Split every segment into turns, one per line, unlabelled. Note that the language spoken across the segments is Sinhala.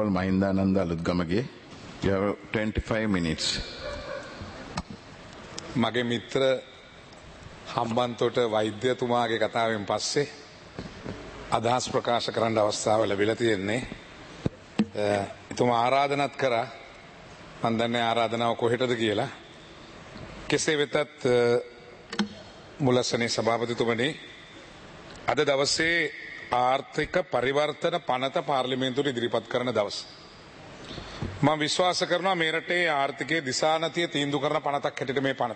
Honorable Mahindananda Aludgamage, you have 25 minutes.
මගේ මිත්‍ර හම්බන්තොට වෛද්‍යතුමාගේ කතාවෙන් පස්සේ අදහස් ප්‍රකාශ කරන්න අවස්ථාව ලැබිලා තියෙන්නේ. එතුමා ආරාධනාත් කරා. මම දන්නේ ආරාධනාව කොහෙටද කියලා. කෙසේ වෙතත් මුලසනේ සභාපතිතුමනි අද දවසේ ආර්ථික පරිවර්තන පනත පාර්ලිමේන්තුවට ඉදිරිපත් කරන දවස. මම විශ්වාස කරනවා මේ රටේ ආර්ථිකයේ දිශානතිය තීන්දුව කරන පනතක් හැටියට මේ පනත.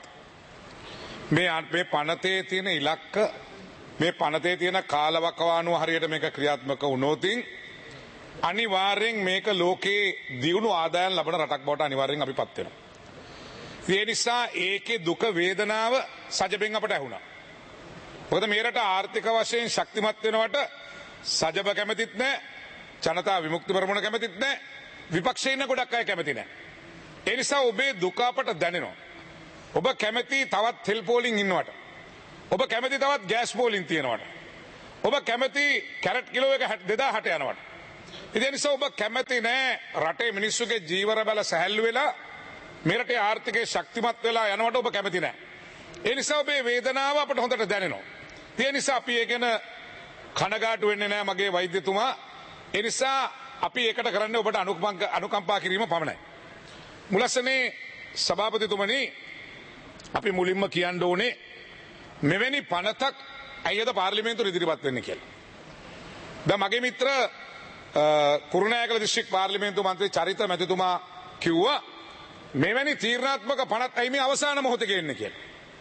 මේ පනතේ තියෙන ඉලක්ක මේ පනතේ තියෙන කාලවකවානුව හරියට මේක ක්‍රියාත්මක වුණොත් අනිවාර්යෙන් මේක ලෝකේ දියුණු ආදායම් ලබන රටක් බවට අනිවාර්යෙන් අපිපත් වෙනවා. ඒ නිසා ඒකේ දුක වේදනාව සජබෙන් අපට ඇහුණා. මොකද මේ රට ආර්ථික වශයෙන් ශක්තිමත් වෙනවට සජබ කැමතිත් නැහැ, ජනතා විමුක්ති පෙරමුණ කැමතිත් නැහැ, විපක්ෂයේ ඉන්න ගොඩක් අය කැමති නැහැ. ඒ නිසා ඔබේ දුක අපට දැනෙනවා. ඔබ කැමති තවත් තෙල් පෝලිං ඉන්නවට. ඔබ කැමති තවත් ගෑස් පෝලිං තියෙනවට. ඔබ කැමති කැරට් කිලෝ එක 2000ට යනවට. ඒ නිසා ඔබ කැමති නැහැ රටේ මිනිස්සුගේ ජීවන බල සැහැල්ලු වෙලා මේ රටේ ආර්ථිකය ශක්තිමත් වෙලා යනවට ඔබ කැමති නැහැ. ඒ නිසා ඔබේ වේදනාව අපට හොඳට දැනෙනවා. ඒ නිසා අපි ඒක ගැන කනගාටු වෙන්නේ නැහැ මගේ වෛද්‍යතුමා. ඒ නිසා අපි ඒකට කරන්නේ ඔබට අනුකම්පා කිරීම පමණයි. මුලසනේ සභාපතිතුමනි අපි මුලින්ම කියන්න ඕනේ මෙවැනි පනතක් ඇයිද පාර්ලිමේන්තුවට ඉදිරිපත් වෙන්නේ කියලා. දැන් මගේ මිත්‍ර කුරුණෑගල දිස්ත්‍රික් පාර්ලිමේන්තු මන්ත්‍රී චරිත මැතිතුමා කිව්වා මෙවැනි තීරණාත්මක පනත් ඇයි මේ අවසාන මොහොතේ ගේන්නේ කියලා.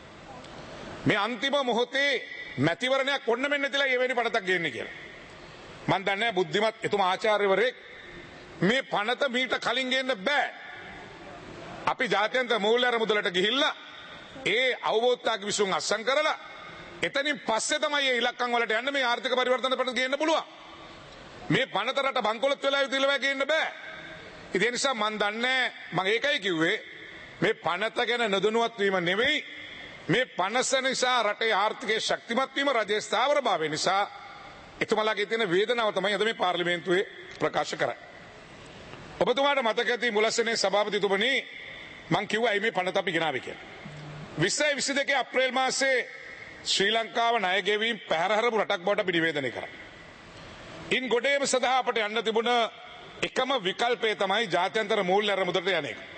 මේ අන්තිම මොහොතේ මැතිවරණයක් ඔන්න මෙන්න තියලා එවැනි පනතක් ගේන්නේ කියලා. මම දන්නේ බුද්ධිමත් එතුමා ආචාර්යවරයෙක් මේ පනත මීට කලින් ගේන්න බෑ. අපි ජාත්‍යන්තර මූල්‍ය අරමුදලට ගිහිල්ලා ඒ අවබෝධතාවක විසුම් අත්සන් කරලා එතනින් පස්සේ තමයි මේ ඉලක්කම් වලට යන්න මේ ආර්ථික පරිවර්තන පනත ගේන්න පුළුවන්. මේ පනත රට බංකොලොත් වෙලා යුතුලවා ගේන්න බෑ. ඒ නිසා මම දන්නේ මම ඒකයි කිව්වේ මේ පනත ගැන නොදැනුවත් වීම නෙවෙයි මේ පනස නිසා රටේ ආර්ථිකයේ ශක්තිමත් වීම රජයේ ස්ථාවරභාවය නිසා එතුමාලගේ තියෙන වේදනාව තමයි අද මේ පාර්ලිමේන්තුවේ ප්‍රකාශ කරන්නේ. ඔබතුමාට මතක ඇති මුලසනේ සභාපතිතුමනි මම කිව්වා මේ පනත අපි ගෙනාවේ කියලා. 2022 අප්‍රේල් මාසයේ ශ්‍රී ලංකාව ණය ගෙවීම් පැහැරහරපු රටක් බවට අපි නිවේදනය කරා. ඉන් ගොඩේම සඳහා අපට යන්න තිබුණ එකම විකල්පය තමයි ජාත්‍යන්තර මූල්‍ය අරමුදලට යන එක.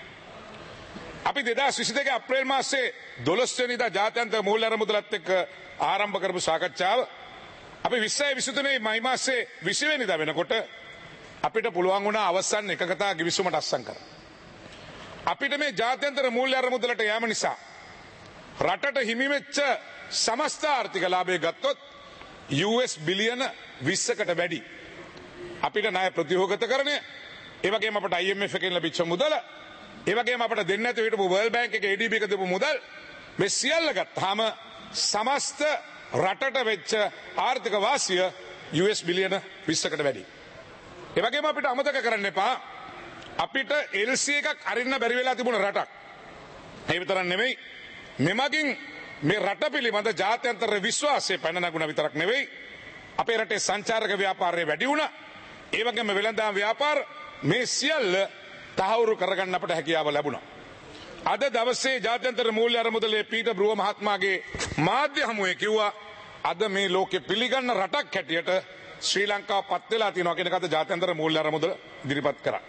අපි 2022 අප්‍රේල් මාසයේ 12 වෙනිදා ජාත්‍යන්තර මූල්‍ය අරමුදලත් එක්ක ආරම්භ කරපු සාකච්ඡාව අපි 2023 මයි මාසයේ 20 වෙනිදා වෙනකොට අපිට පුළුවන් වුණා අවසන් එකකතා ගිවිසුමට අත්සන් කරන්න. අපිට මේ ජාත්‍යන්තර මූල්‍ය අරමුදලට යෑම නිසා රටට හිමි වෙච්ච සමස්ත ආර්ථික ලාභය ගත්තොත් US බිලියන 20කට වැඩි. අපිට ණය ප්‍රතිහෝගතකරණය, ඒ වගේම අපට IMF එකෙන් ලැබිච්ච මුදල, ඒ වගේම අපට දෙන්න නැතුව හිටපු World Bank එකේ ADB එක දීපු මුදල් මේ සියල්ල ගත්තාම සමස්ත රටට වෙච්ච ආර්ථික වාසිය US බිලියන 20කට වැඩි. ඒ වගේම අපිට අමතක කරන්න එපා අපිට LC එකක් අරින්න බැරි වෙලා තිබුණ රටක්. ඒ විතරක් නෙමෙයි මෙමගින් මේ රට පිළිබඳ ජාත්‍යන්තර විශ්වාසය පැන නගුණ විතරක් නෙවෙයි අපේ රටේ සංචාරක ව්‍යාපාරය වැඩි වුණා. ඒ වගේම වෙළඳාම් ව්‍යාපාර මේ සියල්ල තහවුරු කරගන්න අපට හැකියාව ලැබුණා. අද දවසේ ජාත්‍යන්තර මූල්‍ය අරමුදලේ පීටර් බ්‍රූව මහත්මයාගේ මාධ්‍ය හමුවේ කිව්වා අද මේ ලෝකෙ පිළිගන්න රටක් හැටියට ශ්‍රී ලංකාව පත් වෙලා තියෙනවා කියන කත ජාත්‍යන්තර මූල්‍ය අරමුදල ඉදිරිපත් කරා.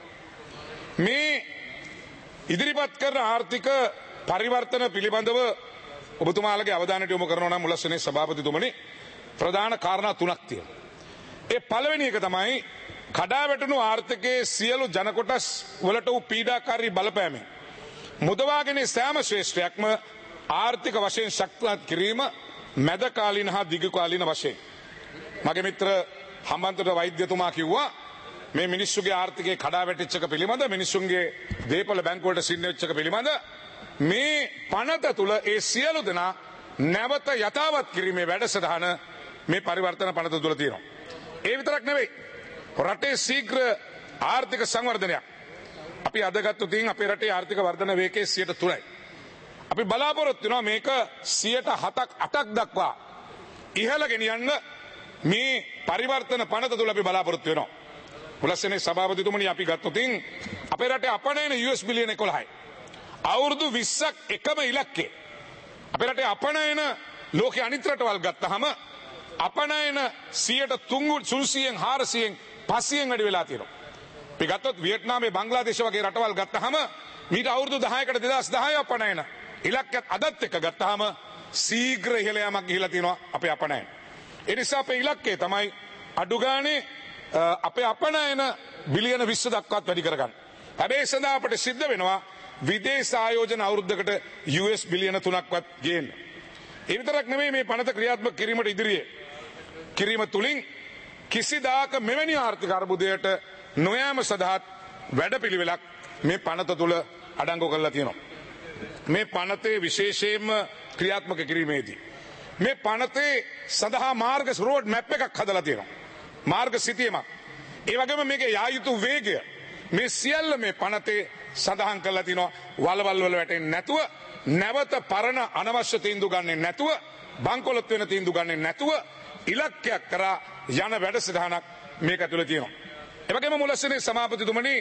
මේ ඉදිරිපත් කරන ආර්ථික පරිවර්තන පිළිබඳව ඔබතුමාලගේ අවධානයට යොමු කරනවා නම් මුලසනේ සභාපතිතුමනි ප්‍රධාන කාරණා තුනක් තියෙනවා. ඒ පළවෙනි එක තමයි කඩා වැටුණු ආර්ථිකයේ සියලු ජන කොටස් වලට වූ පීඩාකාරී බලපෑමෙන් මුදවාගෙන සෑම ශ්‍රේෂ්ඨයක්ම ආර්ථික වශයෙන් ශක්තිමත් කිරීම මැද කාලීන හා දිගු කාලීන වශයෙන්. මගේ මිත්‍ර හම්බන්තොට වෛද්‍යතුමා කිව්වා මේ මිනිස්සුගේ ආර්ථිකයේ කඩා වැටිච්ච එක පිළිබඳ මිනිස්සුන්ගේ දේපල බැංකු වලට සින්න වෙච්ච එක පිළිබඳ මේ පනත තුල ඒ සියලු දෙනා නැවත යථාවත් කිරීමේ වැඩසටහන මේ පරිවර්තන පනත තුල තියෙනවා. ඒ විතරක් නෙවෙයි රටේ ශීඝ්‍ර ආර්ථික සංවර්ධනයක් අපි අද ගත්තු තින් අපේ රටේ ආර්ථික වර්ධන වේගය 3%යි. අපි බලාපොරොත්තු වෙනවා මේක 7%ක් 8ක් දක්වා ඉහළ ගෙනියන්න මේ පරිවර්තන පනත තුල අපි බලාපොරොත්තු වෙනවා. මුලස්සනේ සභාපතිතුමනි අපි ගත්තොතින් අපේ රටේ අපනයන US බිලියන 11යි. අවුරුදු 20ක් එකම ඉලක්කේ. අපේ රටේ අපනයන ලෝකේ අනිත් රටවල් ගත්තාම අපනයන 300න් 400න් 500න් වැඩි වෙලා තියෙනවා. අපි ගත්තොත් වියට්නාමේ බංග්ලාදේශ වගේ රටවල් ගත්තාම මීට අවුරුදු 10කට 2010 අපනයන ඉලක්කයත් අදත් එක්ක ගත්තාම ශීඝ්‍ර ඉහළ යාමක් ගිහිලා තියෙනවා අපේ අපනයන. ඒ නිසා අපේ ඉලක්කය තමයි අඩු ගානේ අපේ අපනයන බිලියන 20 දක්වාත් වැඩි කරගන්න. හැබැයි ඒ සඳහා අපිට සිද්ධ වෙනවා විදේශ ආයෝජන අවුරුද්දකට US බිලියන 3ක්වත් ගේන්න. ඒ විතරක් නෙමෙයි මේ පනත ක්‍රියාත්මක කිරීමට ඉදිරියේ කිරීම තුලින් කිසිදාක මෙවැනි ආර්ථික අර්බුදයට නොයෑම සඳහා වැඩපිළිවෙලක් මේ පනත තුල අඩංගු කරලා තියෙනවා. මේ පනතේ විශේෂයෙන්ම ක්‍රියාත්මක කිරීමේදී මේ පනතේ සඳහා මාර්ග රෝඩ් මැප් එකක් හදලා තියෙනවා. මාර්ග සිතියමක්. ඒ වගේම මේකේ යා යුතු වේගය මේ සියල්ල මේ පනතේ සඳහන් කරලා තිනවා. වලවල් වල වැටෙන්නේ නැතුව, නැවත පරණ අනවශ්‍ය තීන්දුව ගන්නෙ නැතුව, බංකොලොත් වෙන තීන්දුව ගන්නෙ නැතුව ඉලක්කයක් කරා යන වැඩසටහනක් මේක ඇතුළේ තියෙනවා. ඒ වගේම මුලස්සනේ සභාපතිතුමනි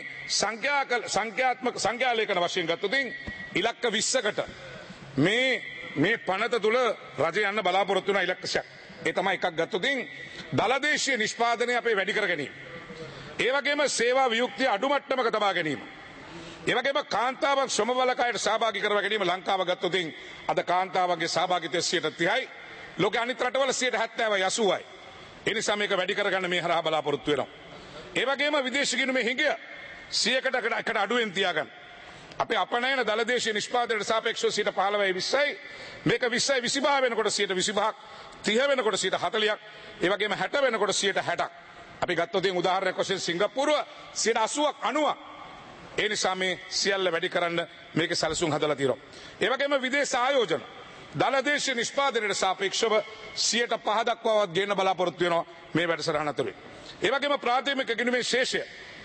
සංඛ්‍යාලේඛන වශයෙන් ගත්තොත් ඉලක්ක 20කට මේ පනත තුල රජය යන්න බලාපොරොත්තු වෙන ඉලක්කයක්. ඒ තමයි එකක් ගත්තොත් දලදේශීය නිෂ්පාදනය අපේ වැඩි කර ගැනීම. ඒ වගේම සේවා වියුක්තිය අඩු මට්ටමක තබා ගැනීම. ඒ වගේම කාන්තාවන් ශ්‍රම බලකායට සහභාගී කරවා ගැනීම ලංකාව ගත්තොත් අද කාන්තාවන්ගේ සහභාගීත්වය 30%යි. ලෝකේ අනිත් රටවල 70%යි 80%යි. ඒ නිසා මේක වැඩි කරගන්න මේ හරහා බලාපොරොත්තු වෙනවා. ඒ වගේම විදේශ ගිණුමේ හිඟය 100කට අඩුවෙන් තියාගන්න. අපේ අපනයන දලදේශීය නිෂ්පාදනයට සාපේක්ෂව 15යි 20යි මේක 20යි 25 වෙනකොට 125ක් 30 වෙනකොට 40ක් ඒ වගේම 60 වෙනකොට 60ක් අපි ගත්තොත් උදාහරණයක් වශයෙන් සිංගප්පූරුව 80ක් 90ක් ඒ නිසා මේ සියල්ල වැඩි කරන්න මේක සැලසුම් හදලා තියෙනවා. ඒ වගේම විදේශ ආයෝජන දලදේශීය නිෂ්පාදනයට සාපේක්ෂව 5% දක්වාවත් ගේන්න බලාපොරොත්තු වෙනවා මේ වැඩසටහන තුළ. ඒ වගේම ප්‍රාථමික ගිණුමේ ශේෂය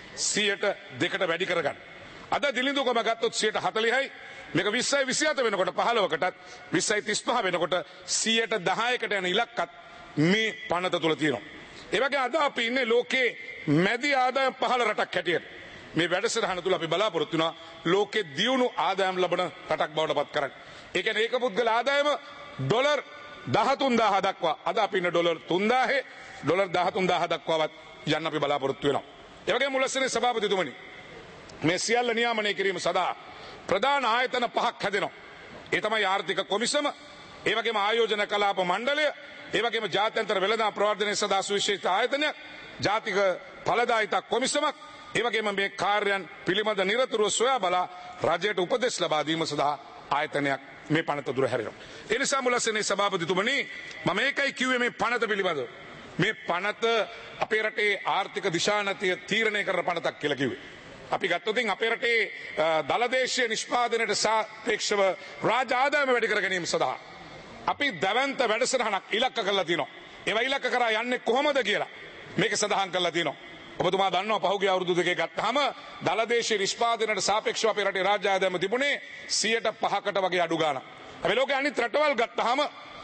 2% වැඩි කරගන්න. අද දිලිඳුකම ගත්තොත් 40යි මේක 20යි 27 වෙනකොට 15කටත් 20යි 35 වෙනකොට 10%කට යන ඉලක්කත් මේ පනත තුල තියෙනවා. ඒ වගේ අද අපි ඉන්නේ ලෝකේ මැදි ආදායම් පහළ රටක් හැටියට. මේ වැඩසටහන තුල අපි බලාපොරොත්තු වෙනවා ලෝකේ දියුණු ආදායම් ලබන රටක් බවට පත් කරගන්න. ඒ කියන්නේ ඒක පුද්ගල ආදායම ඩොලර් 13000 දක්වා අද අපි ඉන්න ඩොලර් 3000 ඩොලර් 13000 දක්වාවත් යන්න අපි බලාපොරොත්තු වෙනවා. ඒ වගේම මුලස්සනේ සභාපතිතුමනි මේ සියල්ල නියාමනය කිරීම සඳහා ප්‍රධාන ආයතන 5ක් හැදෙනවා. ඒ තමයි ආර්ථික කොමිසම, ඒ වගේම ආයෝජන කලාප මණ්ඩලය, ඒ වගේම ජාත්‍යන්තර වෙළඳාම් ප්‍රවර්ධනය සඳහා සුවිශේෂිත ආයතනයක්, ජාතික ඵලදායිතා කොමිසමක්, ඒ වගේම මේ කාර්යයන් පිළිබඳ නිරතුරුව සොයා බලා රජයට උපදෙස් ලබා දීම සඳහා ආයතනයක් මේ පනත දුර හැරෙනවා. ඒ නිසා මුලස්සනේ සභාපතිතුමනි මම ඒකයි කිව්වේ මේ පනත පිළිබඳව. මේ පනත අපේ රටේ ආර්ථික දිශානතිය තීරණය කරන පනතක් කියලා කිව්වේ. අපි ගත්තොත් අපේ රටේ දලදේශීය නිෂ්පාදනයට සාපේක්ෂව රාජ්‍ය ආදායම වැඩි කර ගැනීම සඳහා අපි දැවැන්ත වැඩසටහනක් ඉලක්ක කරලා තියෙනවා. ඒවා ඉලක්ක කරා යන්නේ කොහොමද කියලා මේක සඳහන් කරලා තියෙනවා. ඔබතුමා දන්නවා පහුගිය අවුරුදු දෙකේ ගත්තාම දලදේශීය නිෂ්පාදනයට සාපේක්ෂව අපේ රටේ රාජ්‍ය ආදායම තිබුණේ 5%කට වගේ අඩු ගාණක්. අපි ලෝකේ අනිත් රටවල් ගත්තාම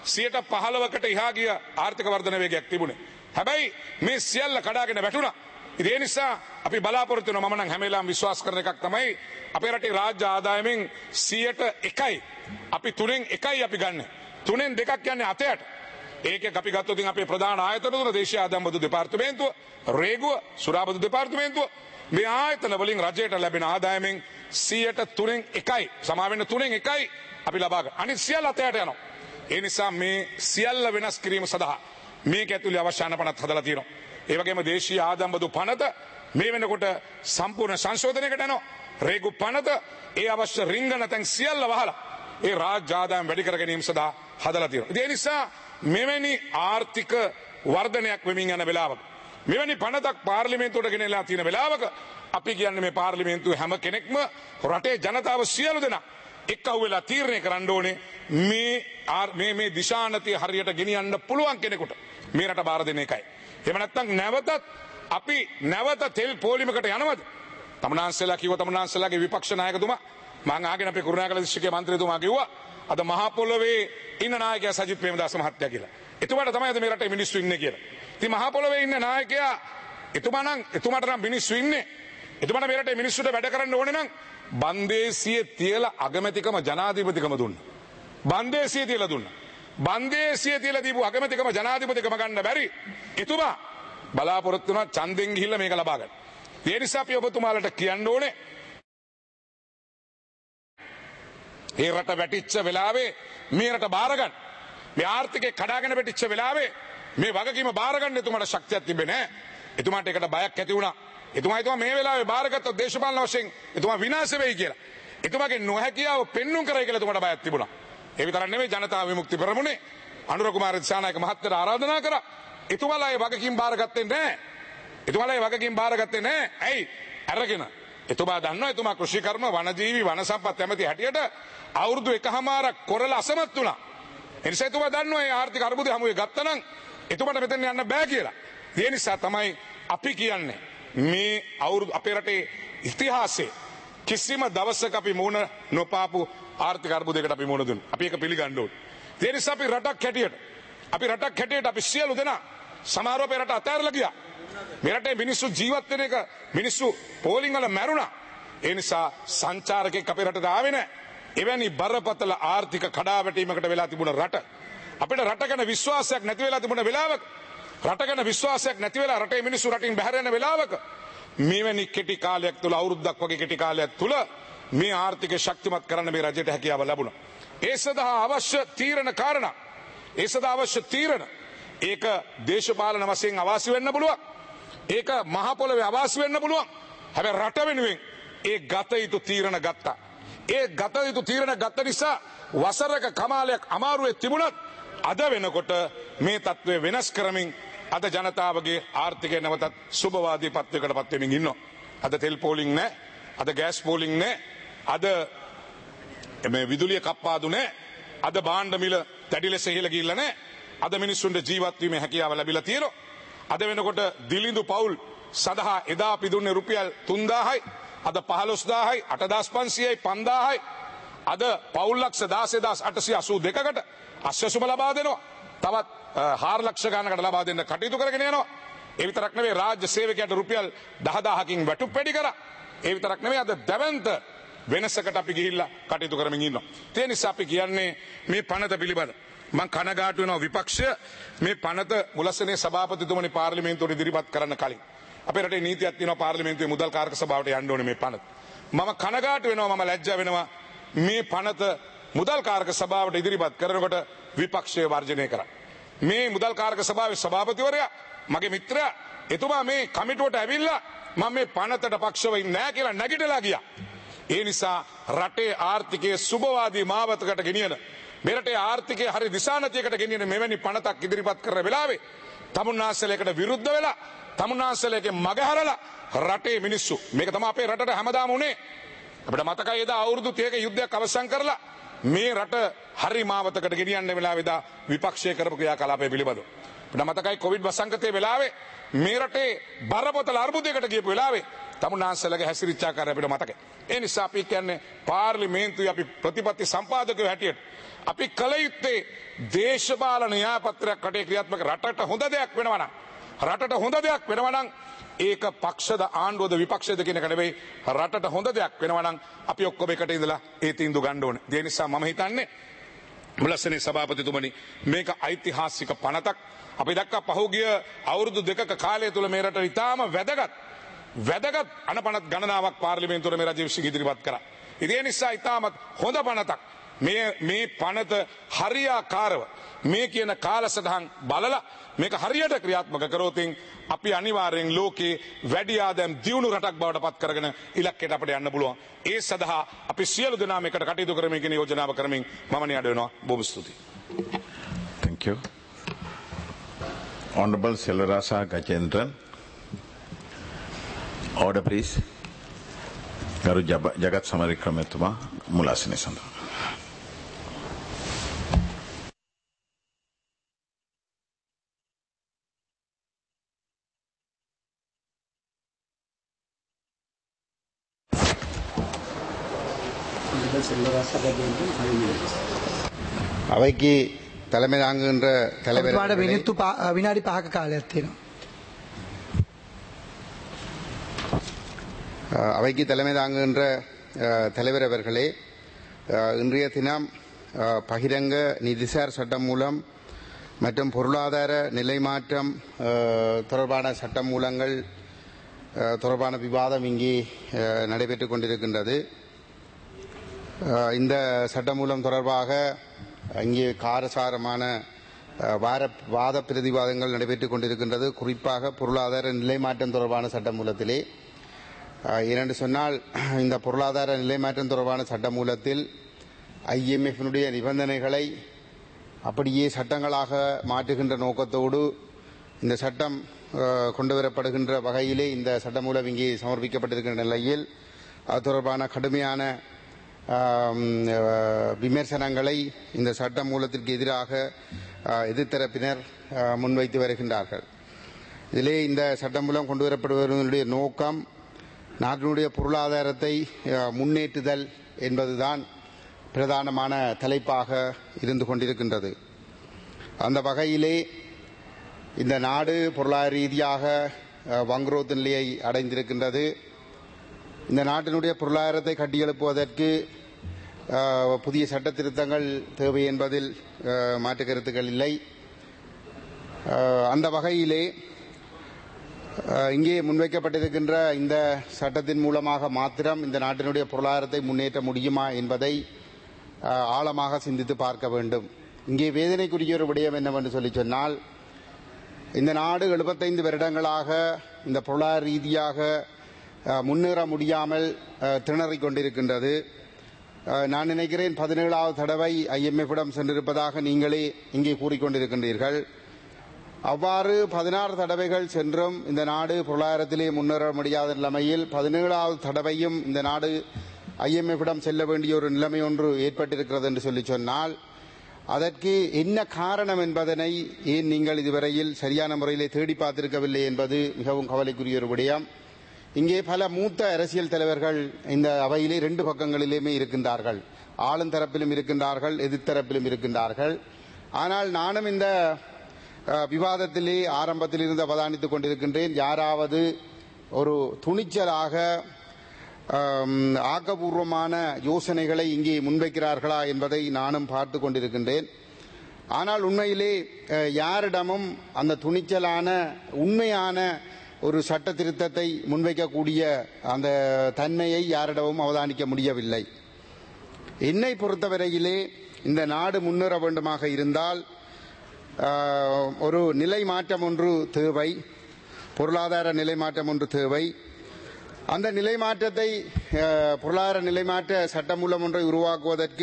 15%කට එහා ගිය ආර්ථික වර්ධන වේගයක් තිබුණේ. හැබැයි මේ සියල්ල කඩාගෙන වැටුණා. ඒ නිසා අපි බලාපොරොත්තු වෙනවා මම නම් හැම වෙලාවෙම විශ්වාස කරන එකක් තමයි අපේ රටේ රාජ්‍ය ආදායමෙන් 101යි අපි 3න් 1යි අපි ගන්න. 3න් 2ක් යන්නේ අතයට. ඒකක් අපි ගත්තොත් අපේ ප්‍රධාන ආයතන තුන දේශීය ආදායම් බදු දෙපාර්තමේන්තුව, රේගුව, සුරාබදු දෙපාර්තමේන්තුව මේ ආයතන වලින් රජයට ලැබෙන ආදායමෙන් 3න් 1යි සමාවෙන්න 3න් 1යි අපි ලබා ගන්න. අනිත් සියල්ල අතයට යනවා. ඒ නිසා මේ සියල්ල වෙනස් කිරීම සඳහා මේක ඇතුළේ අවශ්‍ය අනපනත් හදලා තියෙනවා. ඒ වගේම දේශීය ආදායම් බදු පනත මේ වෙනකොට සම්පූර්ණ සංශෝධනයකට යනවා. රේගු පනත ඒ අවශ්‍ය රිංගන තැන් සියල්ල වහලා ඒ රාජ්‍ය ආදායම් වැඩි කර ගැනීම සඳහා හදලා තියෙනවා. ඒ නිසා මෙවැනි ආර්ථික වර්ධනයක් වෙමින් යන වෙලාවක මෙවැනි පනතක් පාර්ලිමේන්තුවට ගෙනලා තියෙන වෙලාවක අපි කියන්නේ මේ පාර්ලිමේන්තුවේ හැම කෙනෙක්ම රටේ ජනතාව සියලු දෙනා එක්කහුව වෙලා තීරණය කරන්න ඕනේ මේ දිශානතිය හරියට ගෙනියන්න පුළුවන් කෙනෙකුට මේ රට බාර දෙන එකයි. එහෙම නැත්නම් අපි නැවත තෙල් පොලිමකට යනවද? තමුන්නාන්සලා කිව්ව තමුන්නාන්සලාගේ විපක්ෂ නායකතුමා මම ආගෙන අපේ කුරුණෑගල දිස්ත්‍රික්කයේ മന്ത്രിතුමා කිව්වා අද මහා පොළොවේ ඉන්න නායකයා සජිත් ප්‍රේමදාස මහත්තයා කියලා. එතුමාට තමයි අද මේ රටේ මිනිස්සු ඉන්නේ කියලා. ඉතින් මහා පොළොවේ ඉන්න නායකයා එතුමාට නම් මිනිස්සු ඉන්නේ. එතුමාට මේ රටේ මිනිස්සුන්ට වැඩ කරන්න ඕනේ නම් බන්දේසියේ තියලා අගමැතිකම ජනාධිපතිකම දුන්නා. බන්දේසියේ තියලා දුන්නා. බන්දේසියේ තියලා දීපු අගමැතිකම ජනාධිපතිකම ගන්න බැරි එතුමා බලාපොරොත්තු වෙනවා ඡන්දෙන් ගිහිල්ලා මේක ලබා ගන්න. ඒ නිසා අපි ඔබතුමාලට කියන්න ඕනේ මේ රට වැටිච්ච වෙලාවේ මේ රට බාර ගන්න. මේ ආර්ථිකේ කඩාගෙන වැටිච්ච වෙලාවේ මේ වගකීම බාර ගන්න එතුමාට ශක්තියක් තිබෙන්නේ නැහැ. එතුමාට ඒකට බයක් ඇති වුණා. එතුමා හිතුවා මේ වෙලාවේ බාරගත්තොත් දේශපාලන වශයෙන් එතුමා විනාශ වෙයි කියලා. එතුමාගේ නොහැකියාව පෙන්눔 කරයි කියලා එතුමාට බයක් තිබුණා. ඒ විතරක් නෙමෙයි ජනතා විමුක්ති පෙරමුණේ අනුර කුමාර දිසානායක මහත්තයාට ආරාධනා කරා. එතුමාලා ඒ වගකීම් බාරගත්තේ නැහැ. එතුමාලා ඒ වගකීම් බාරගත්තේ නැහැ. ඇයි? අරගෙන. එතුමා දන්නවා එතුමා කෘෂිකර්ම වනජීවි වන සම්පත් ඇමති හැටියට අවුරුදු 1කමාරක් කරලා අසමත් වුණා. ඒ නිසා එතුමා දන්නවා මේ ආර්ථික අර්බුදය හමුවේ ගත්තනම් එතුමාට මෙතන යන්න බෑ කියලා. ඒ නිසා තමයි අපි කියන්නේ මේ අවුරුදු අපේ රටේ ඉතිහාසයේ කිසිම දවසක අපි මුණ නොපාපු ආර්ථික අර්බුදයකට අපි මුණ දුන්නා. අපි ඒක පිළිගන්න ඕනේ. ඒ නිසා අපි රටක් හැටියට අපි සියලු දෙනා සමහරව අපේ රට අතහැරලා ගියා. මේ රටේ මිනිස්සු ජීවත් වෙන එක මිනිස්සු පෝලිං වල මැරුණා. ඒ නිසා සංචාරකෙක් අපේ රටට ආවේ නැහැ. එවැනි බරපතල ආර්ථික කඩාවැටීමකට වෙලා තිබුණ රට අපිට රට ගැන විශ්වාසයක් නැති වෙලා තිබුණ වෙලාවක රට ගැන විශ්වාසයක් නැති වෙලා රටේ මිනිස්සු රටින් බැහැර යන වෙලාවක මෙවැනි කෙටි කාලයක් තුල අවුරුද්දක් වගේ කෙටි කාලයක් තුල මේ ආර්ථිකය ශක්තිමත් කරන්න මේ රජයට හැකියාව ලැබුණා. ඒ සඳහා අවශ්‍ය තීරණ කාරණා ඒක දේශපාලන වශයෙන් අවාසි වෙන්න පුළුවන්. ඒක මහ පොළවේ අවාසි වෙන්න පුළුවන්. හැබැයි රට වෙනුවෙන් ඒ ගත යුතු තීරණ ගත්තා. ඒ ගත යුතු තීරණ ගත්ත නිසා වසරක කමාලයක් අමාරුවේ තිබුණත් අද වෙනකොට මේ තත්ත්වය වෙනස් කරමින් අද ජනතාවගේ ආර්ථිකය නැවතත් සුබවාදී පත්වයකට පත් වෙමින් ඉන්නවා. අද තෙල් පෝලිං නැහැ. අද ගෑස් පෝලිං නැහැ. අද මේ විදුලිය කප්පාදු නැහැ. අද භාණ්ඩ මිල දැඩි ලෙස ඉහළ ගිහිල්ලා නැහැ. අද මිනිස්සුන්ට ජීවත් වීමේ හැකියාව ලැබිලා තියෙනවා. අද වෙනකොට දිලිඳු පවුල් සඳහා එදා අපි දුන්නේ රුපියල් 3000යි. අද 15000යි 8500යි 5000යි. අද පවුල් ලක්ෂ 16882කට අස්වැසුම ලබා දෙනවා. තවත් 4 ලක්ෂ ගණනකට ලබා දෙන්න කටයුතු කරගෙන යනවා. ඒ විතරක් නෙවෙයි රාජ්‍ය සේවකයාට රුපියල් 10000කින් වැටුප් වැඩි කරා. ඒ විතරක් නෙවෙයි අද දැවැන්ත වෙනසකට අපි ගිහිල්ලා කටයුතු කරමින් ඉන්නවා. ඒ නිසා අපි කියන්නේ මේ පනත පිළිබඳ මම කනගාටු වෙනවා විපක්ෂය මේ පනත මුලස්සනේ සභාපතිතුමනි පාර්ලිමේන්තුවට ඉදිරිපත් කරන්න කලින් අපේ රටේ නීතියක් තියෙනවා පාර්ලිමේන්තුවේ මුදල් කාරක සභාවට යන්න ඕනේ මේ පනත. මම කනගාටු වෙනවා මම ලැජ්ජා වෙනවා මේ පනත මුදල් කාරක සභාවට ඉදිරිපත් කරනකොට විපක්ෂය වර්ජනය කරා. මේ මුදල් කාරක සභාවේ සභාපතිවරයා මගේ මිත්‍රයා එතුමා මේ කමිටුවට ඇවිල්ලා මම මේ පනතට පක්ෂව ඉන්නේ නැහැ කියලා නැගිටලා ගියා. ඒ නිසා රටේ ආර්ථිකයේ සුබවාදී මාවතකට ගෙනියන මේ රටේ ආර්ථිකයේ හරි දිශානතියකට ගෙනියන මෙවැනි පනතක් ඉදිරිපත් කරන වෙලාවේ තමුන්නාන්සලයකට විරුද්ධ වෙලා තමුන්නාන්සලයගේ මගහැරලා රටේ මිනිස්සු මේක තමයි අපේ රටට හැමදාම උනේ. අපිට මතකයි එදා අවුරුදු 30ක යුද්ධයක් අවසන් කරලා මේ රට හරි මාවතකට ගෙනියන්න වෙලාවේ දා විපක්ෂය කරපු ක්‍රියාකලාපය පිළිබඳව. අපිට මතකයි කොවිඩ් වසංගතයේ වෙලාවේ මේ රටේ බරපතල අර්බුදයකට ගියපු වෙලාවේ තමුන්නාන්සලගේ හැසිරිච්චාකාරය අපිට මතකයි. ඒ නිසා අපි කියන්නේ පාර්ලිමේන්තුවේ අපි ප්‍රතිපත්ති සම්පාදකයෝ හැටියට අපි කල යුත්තේ දේශපාලන න්‍යායපත්‍රයක් රටේ ක්‍රියාත්මක රටට හොඳ දෙයක් වෙනවා නම් ඒක පක්ෂද ආණ්ඩුවද විපක්ෂද කියන එක නෙවෙයි රටට හොඳ දෙයක් වෙනවා නම් අපි ඔක්කොම එකට ඉඳලා ඒ තීන්දුව ගන්න ඕනේ. ඒ නිසා මම හිතන්නේ මුලස්සනේ සභාපතිතුමනි මේක ඓතිහාසික පනතක්. අපි දැක්කා පහුගිය අවුරුදු 2ක කාලය තුල මේ රට ඉතාම වැදගත් අනපනත් ගණනාවක් පාර්ලිමේන්තුවේ මේ රජය විසින් ඉදිරිපත් කරා. ඒ නිසා ඉතාමත් හොඳ පනතක්. මේ පනත හරියාකාරව මේ කියන කාලසටහන් බලලා මේක හරියට ක්‍රියාත්මක කරොත් අපි අනිවාර්යෙන් ලෝකේ වැඩි ආදායම් දියුණු රටක් බවට පත් කරගෙන ඉලක්කයට අපිට යන්න පුළුවන්. ඒ සඳහා අපි සියලු දෙනා මේකට කටයුතු කරමින් කියන යෝජනාව කරමින් මම නියඩ වෙනවා. බොහොම ස්තුතියි.
Thank you. Honorable Selvarasa Gajendran. Order please. Garu Jagat Samarikrametuma Mulasini Sandhu.
அவைக்கு தலைமை தாங்குகின்ற தலைவர்
வினாடி 5ක කාලයක් තියෙනවා.
அவைக்கு தலைமை தாங்குகின்ற தலைவர் அவர்களே, இன்றைய தினம் பகிரங்க நிதிசார் சட்டம் மூலம் மற்றும் பொருளாதார நிலை மாற்றம் தொடர்பான சட்ட மூலங்கள் தொடர்பான விவாதம் இங்கே நடைபெற்றுக் கொண்டிருக்கின்றது. இந்த சட்டமூலம் தொடர்பாக இங்கே காரசாரமான வாத பிரதிவாதங்கள் நடைபெற்றுக் கொண்டிருக்கின்றது. குறிப்பாக பொருளாதார நிலை மாற்றம் தொடர்பான சட்டமூலத்திலே ஏனென்று சொன்னால், இந்த பொருளாதார நிலை மாற்றம் தொடர்பான சட்டமூலத்தில் IMF-னுடைய நிபந்தனைகளை அப்படியே சட்டங்களாக மாற்றுகின்ற நோக்கத்தோடு இந்த சட்டம் கொண்டுவரப்படுகின்ற வகையிலே இந்த சட்டமூலம் இங்கே சமர்ப்பிக்கப்பட்டிருக்கின்ற நிலையில் அது தொடர்பான கடுமையான விமர்சனங்களை இந்த சட்ட மூலத்திற்கு எதிராக எதிர்த்தரப்பினர் முன்வைத்து வருகின்றார்கள். இதிலே இந்த சட்டம் மூலம் கொண்டுவரப்படுவதனுடைய நோக்கம் நாட்டினுடைய பொருளாதாரத்தை முன்னேற்றுதல் என்பதுதான் பிரதானமான தலைப்பாக இருந்து கொண்டிருக்கின்றது. அந்த வகையிலே இந்த நாடு பொருளாதார ரீதியாக வங்குரோத்து நிலையை அடைந்திருக்கின்றது. இந்த நாட்டினுடைய பொருளாதாரத்தை கட்டியெழுப்புவதற்கு புதிய சட்ட திருத்தங்கள் தேவை என்பதில் மாற்று கருத்துக்கள் இல்லை. அந்த வகையிலே இங்கே முன்வைக்கப்பட்டிருக்கின்ற இந்த சட்டத்தின் மூலமாக மாத்திரம் இந்த நாட்டினுடைய பொருளாதாரத்தை முன்னேற்ற முடியுமா என்பதை ஆழமாக சிந்தித்து பார்க்க வேண்டும். இங்கே வேதனைக்குரிய ஒரு விடயம் என்னவென்று சொல்லி சொன்னால், இந்த நாடு 75 வருடங்களாக இந்த பொருளாதார ரீதியாக முன்னேற முடியாமல் திணறிக் கொண்டிருக்கின்றது. நான் நினைக்கிறேன் 17வது தடவை IMF-இடம் சென்றிருப்பதாக நீங்களே இங்கே கூறிக்கொண்டிருக்கின்றீர்கள். அவ்வாறு 16 தடவைகள் சென்றும் இந்த நாடு பொருளாதாரத்திலே முன்னேற முடியாத நிலைமையில் 17வது தடவையும் இந்த நாடு IMF-இடம் செல்ல வேண்டிய ஒரு நிலைமை ஒன்று ஏற்பட்டிருக்கிறது என்று சொல்லி சொன்னால், அதற்கு என்ன காரணம் என்பதனை ஏன் நீங்கள் இதுவரையில் சரியான முறையிலே தேடி பார்த்திருக்கவில்லை என்பது மிகவும் கவலைக்குரிய ஒரு விடயம். இங்கே பல மூத்த அரசியல் தலைவர்கள் இந்த அவையிலே 2 பக்கங்களிலுமே இருக்கின்றார்கள். ஆளும் தரப்பிலும் இருக்கின்றார்கள், எதிர்த்தரப்பிலும் இருக்கின்றார்கள். ஆனால் நானும் இந்த விவாதத்திலே ஆரம்பத்தில் இருந்து அவதானித்துக் கொண்டிருக்கின்றேன். யாராவது ஒரு துணிச்சலாக ஆக்கப்பூர்வமான யோசனைகளை இங்கே முன்வைக்கிறார்களா என்பதை நானும் பார்த்து கொண்டிருக்கின்றேன். ஆனால் உண்மையிலே யாரிடமும் அந்த துணிச்சலான உண்மையான ஒரு சட்ட திருத்தத்தை முன்வைக்கக்கூடிய அந்த தன்மையை யாரிடமும் அவதானிக்க முடியவில்லை. என்னை பொறுத்தவரையிலே இந்த நாடு முன்னேற வேண்டுமாக இருந்தால் ஒரு நிலை மாற்றம் ஒன்று தேவை, பொருளாதார நிலை மாற்றம் ஒன்று தேவை. அந்த நிலை மாற்றத்தை பொருளாதார நிலை மாற்ற சட்டமூலம் ஒன்றை உருவாக்குவதற்கு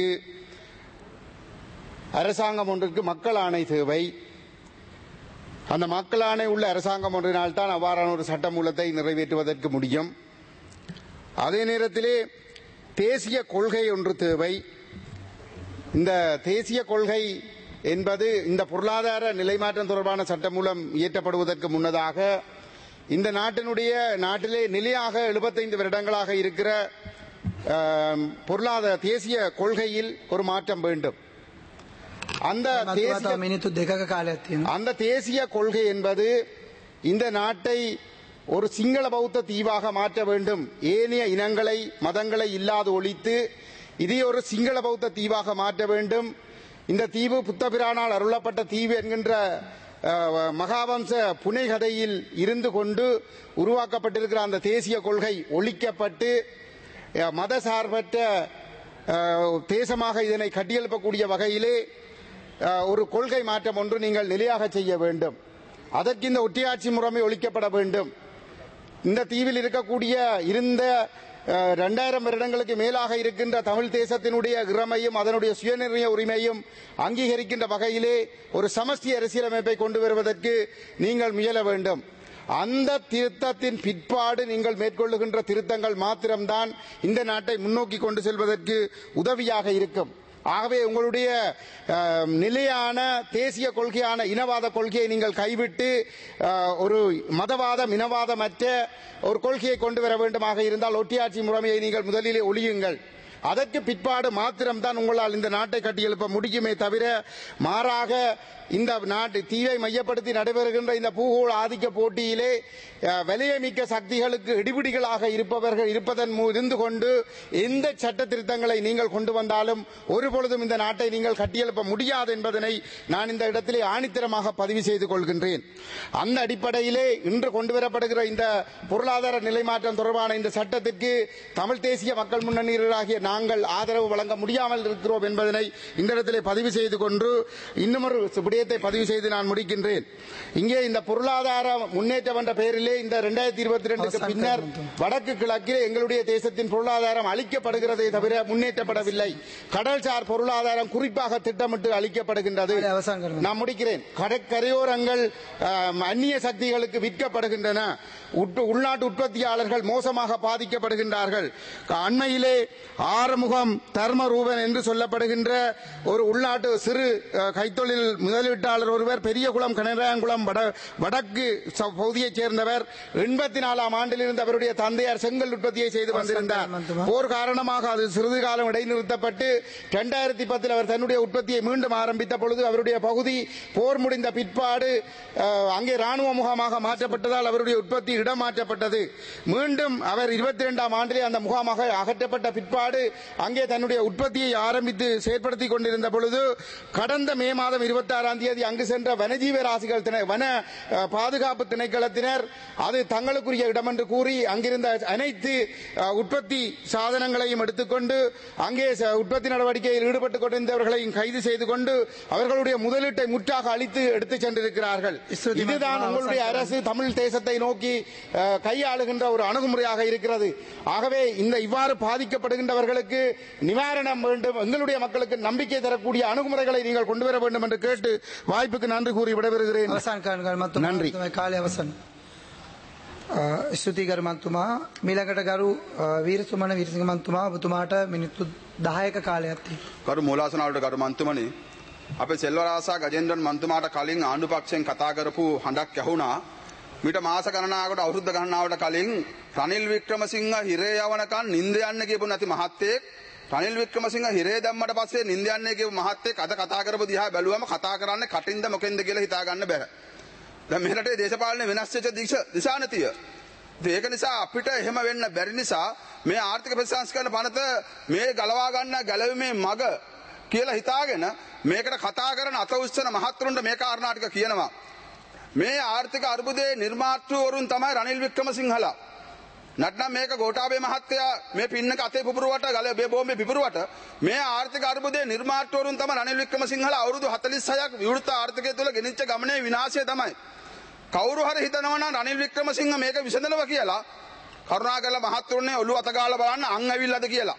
அரசாங்கம் ஒன்றுக்கு மக்கள் ஆணை தேவை. அந்த மக்கள் ஆணை உள்ள அரசாங்கம் ஒன்றினால்தான் அவ்வாறான ஒரு சட்டமூலத்தை நிறைவேற்றுவதற்கு முடியும். அதே நேரத்திலே தேசிய கொள்கை ஒன்று தேவை. இந்த தேசிய கொள்கை என்பது இந்த பொருளாதார நிலைமாற்றம் தொடர்பான சட்டமூலம் இயற்றப்படுவதற்கு முன்னதாக இந்த நாட்டிலே நிலையாக 75 வருடங்களாக இருக்கிற பொருளாதார தேசிய கொள்கையில் ஒரு மாற்றம் வேண்டும். அந்த தேசிய கொள்கை என்பது இந்த நாட்டை ஒரு சிங்கள பௌத்த தீவாக மாற்ற வேண்டும். ஏனைய இனங்களை மதங்களை இல்லாது ஒழித்து இதை ஒரு சிங்கள பௌத்த தீவாக மாற்ற வேண்டும். இந்த தீவு புத்தபிரானால் அருளப்பட்ட தீவு என்கின்ற மகாவம்ச புனைகதையில் இருந்து கொண்டு உருவாக்கப்பட்டிருக்கிற அந்த தேசிய கொள்கை ஒழிக்கப்பட்டு மத சார்பற்ற தேசமாக இதனை கட்டியெழுப்பக்கூடிய வகையிலே ஒரு கொள்கை மாற்றம் ஒன்று நீங்கள் நிலையாக செய்ய வேண்டும். அதற்கு இந்த ஒற்றையாட்சி முறைமை ஒழிக்கப்பட வேண்டும். இந்த தீவில் இருக்கக்கூடிய 2000 வருடங்களுக்கு மேலாக இருக்கின்ற தமிழ் தேசத்தினுடைய இறமையும் அதனுடைய சுயநிர்ணய உரிமையும் அங்கீகரிக்கின்ற வகையிலே ஒரு சமஷ்டி அரசியலமைப்பை கொண்டு வருவதற்கு நீங்கள் முயல வேண்டும். அந்த திருத்தத்தின் பிற்பாடு நீங்கள் மேற்கொள்ளுகின்ற திருத்தங்கள் மாத்திரம்தான் இந்த நாட்டை முன்னோக்கி கொண்டு செல்வதற்கு உதவியாக இருக்கும். ஆகவே உங்களுடைய நிலையான தேசிய கொள்கையான இனவாத கொள்கையை நீங்கள் கைவிட்டு ஒரு மதவாதம் இனவாதமற்ற ஒரு கொள்கையை கொண்டு வர வேண்டுமாக இருந்தால் ஒற்றையாட்சி முறைமையை நீங்கள் முதலிலே ஒழியுங்கள். அதற்கு பிற்பாடு மாத்திரம்தான் உங்களால் இந்த நாட்டை கட்டியெழுப்ப முடியுமே தவிர மாறாக இந்த நாட்டு தீவை மையப்படுத்தி நடைபெறுகின்ற இந்த பூகோள ஆதிக்க போட்டியிலே வலிமைமிக்க சக்திகளுக்கு இடிபிடிகளாக இருப்பவர்கள் இருந்து கொண்டு எந்த சட்ட திருத்தங்களை நீங்கள் கொண்டு வந்தாலும் ஒருபொழுதும் இந்த நாட்டை நீங்கள் கட்டியெழுப்ப முடியாது என்பதனை நான் இந்த இடத்திலே ஆணித்தரமாக பதிவு செய்து கொள்கின்றேன். அந்த அடிப்படையிலே இன்று கொண்டுவரப்படுகிற இந்த பொருளாதார நிலைமாற்றம் தொடர்பான இந்த சட்டத்திற்கு தமிழ் தேசிய மக்கள் முன்னணியாகிய நாங்கள் ஆதரவு வழங்க முடியாமல் இருக்கிறோம் என்பதனை இந்த இடத்திலே பதிவு செய்து கொண்டு இன்னுமொரு விடயத்தை பதிவு செய்து நான் முடிக்கின்றேன். இங்கே இந்த பொருளாதார முன்னேற்றம் என்ற பெயரிலே இந்த 2022க்கு பின்னர் வடக்கு கிழக்கிலே எங்களுடைய தேசத்தின் பொருளாதாரம் அளிக்கப்படுகிறதே தவிர முன்னேற்றப்படவில்லை. கடல்சார் பொருளாதாரம் குறிப்பாக திட்டமிட்டு அளிக்கப்படுகின்றது. நான் முடிக்கிறேன். கடற்கரையோரங்கள் அந்நிய சக்திகளுக்கு விற்கப்படுகின்றன. உள்நாட்டு உற்பத்தியாளர்கள் மோசமாக பாதிக்கப்படுகின்றார்கள். அண்மையிலே ஆறுமுகம் தர்மரூபன் என்று சொல்லப்படுகின்ற ஒரு உள்நாட்டு சிறு கைத்தொழில் முதலீட்டாளர் ஒருவர் பெரியகுளம் கனராயங்குளம் வடக்கு பகுதியைச் சேர்ந்தவர் 84ஆம் ஆண்டில் இருந்து அவருடைய தந்தையார் செங்கல் உற்பத்தியை செய்து வந்திருந்தார். போர் காரணமாக அது சிறிது காலம் இடைநிறுத்தப்பட்டு 2010 அவர் தன்னுடைய உற்பத்தியை மீண்டும் ஆரம்பித்த பொழுது அவருடைய பகுதி போர் முடிந்த பிற்பாடு அங்கே ராணுவ முகாமாக மாற்றப்பட்டதால் அவருடைய உற்பத்தி இடமாற்றப்பட்டது. மீண்டும் அவர் 22ஆம் ஆண்டிலே அந்த முகாமாக அகற்றப்பட்ட பிற்பாடு அங்கே தன்னுடைய உற்பத்தியை ஆரம்பித்து செயற்படுத்திக் கொண்டிருந்த பொழுது கடந்த மே மாதம் 26ஆம் தேதி அங்கு சென்ற வனஜீவராசிகள் வன பாதுகாப்பு திணைக்களத்தினர் அது தங்களுக்குரிய இடம் என்று கூறி அங்கிருந்த அனைத்து உற்பத்தி சாதனங்களையும் எடுத்துக்கொண்டு அங்கே உற்பத்தி நடவடிக்கையில் ஈடுபட்டுக் கொண்டிருந்தவர்களையும் கைது செய்து கொண்டு அவர்களுடைய முதலீட்டை முற்றாக அழித்து எடுத்துச் சென்றிருக்கிறார்கள். இதுதான் உங்களுடைய அரசு தமிழ் தேசத்தை நோக்கி கையாளுகின்ற ஒரு அணுகுமுறையாக இருக்கிறது. ஆகவே இந்த இவ்வாறு பாதிக்கப்படுகின்றவர்களுக்கு நிவாரணம் வேண்டும், எங்களுடைய மக்களுக்கு நம்பிக்கை தரக்கூடிய அணுகுமுறைகளை நீங்கள் கொண்டு வர வேண்டும் என்று கேட்டு வாய்ப்புக்கு நன்றி கூறி விடைபெறுகிறேன். நன்றி.
ස්තුතියි මන්තුමා. මීළඟට ගරු වීරසුමන වීරසිංහ මන්තුමා ඔබතුමාට මිනිත්තු 10ක කාලයක් තියෙනවා.
ගරු මූලාසනාවට ගරු මන්තුමනි, අපේ සෙල්වරාසා ගජේන්ද්‍රන් මන්තුමාට කලින් ආණ්ඩු පක්ෂයෙන් කතා කරපු හඬක් ඇහුණා. මීට මාස ගණනාවකට අවුරුද්ද ගණනාවට කලින් රනිල් වික්‍රමසිංහ හිරේ යවනකන් නිින්ද යන්න කියපු නැති මහත්තයෙක්, රනිල් වික්‍රමසිංහ හිරේ දැම්මට පස්සේ නිින්ද යන්නේ කියපු මහත්තයෙක් අද කතා කරපු දිහා බැලුවම කතා කරන්නේ කටින්ද මොකෙන්ද කියලා හිතා ගන්න බෑ. දැන් මේ රටේ දේශපාලන වෙනස් වෙච්ච දිශානතිය. ඒක නිසා අපිට එහෙම වෙන්න බැරි නිසා මේ ආර්ථික ප්‍රතිසංස්කරණ පනත මේ ගලවා ගන්න ගැලවීමේ මග කියලා හිතාගෙන මේකට කතා කරන අත උස්සන මහත්තුරුන්ට මේ කාරණා ටික කියනවා. මේ ආර්ථික අර්බුදයේ නිර්මාතෘවරුන් තමයි රනිල් වික්‍රමසිංහලා. නැත්නම් මේක ගෝඨාභය මහත්තයා මේ පින්නක අතේ පුපුරුවට ගලේ බෝම්බේ පිපුරුවට මේ ආර්ථික අර්බුදයේ නිර්මාතෘවරුන් තමයි රනිල් වික්‍රමසිංහලා අවුරුදු 46ක් විවෘත ආර්ථිකය තුළ ගෙනිච්ච ගමනේ විනාශය තමයි. කවුරු හරි හිතනවා නම් රනිල් වික්‍රමසිංහ මේක විසඳනවා කියලා කරුණාකරලා මහත්තුරුනේ ඔළුව අත ගාලා බලන්න අන් ඇවිල්ලාද කියලා.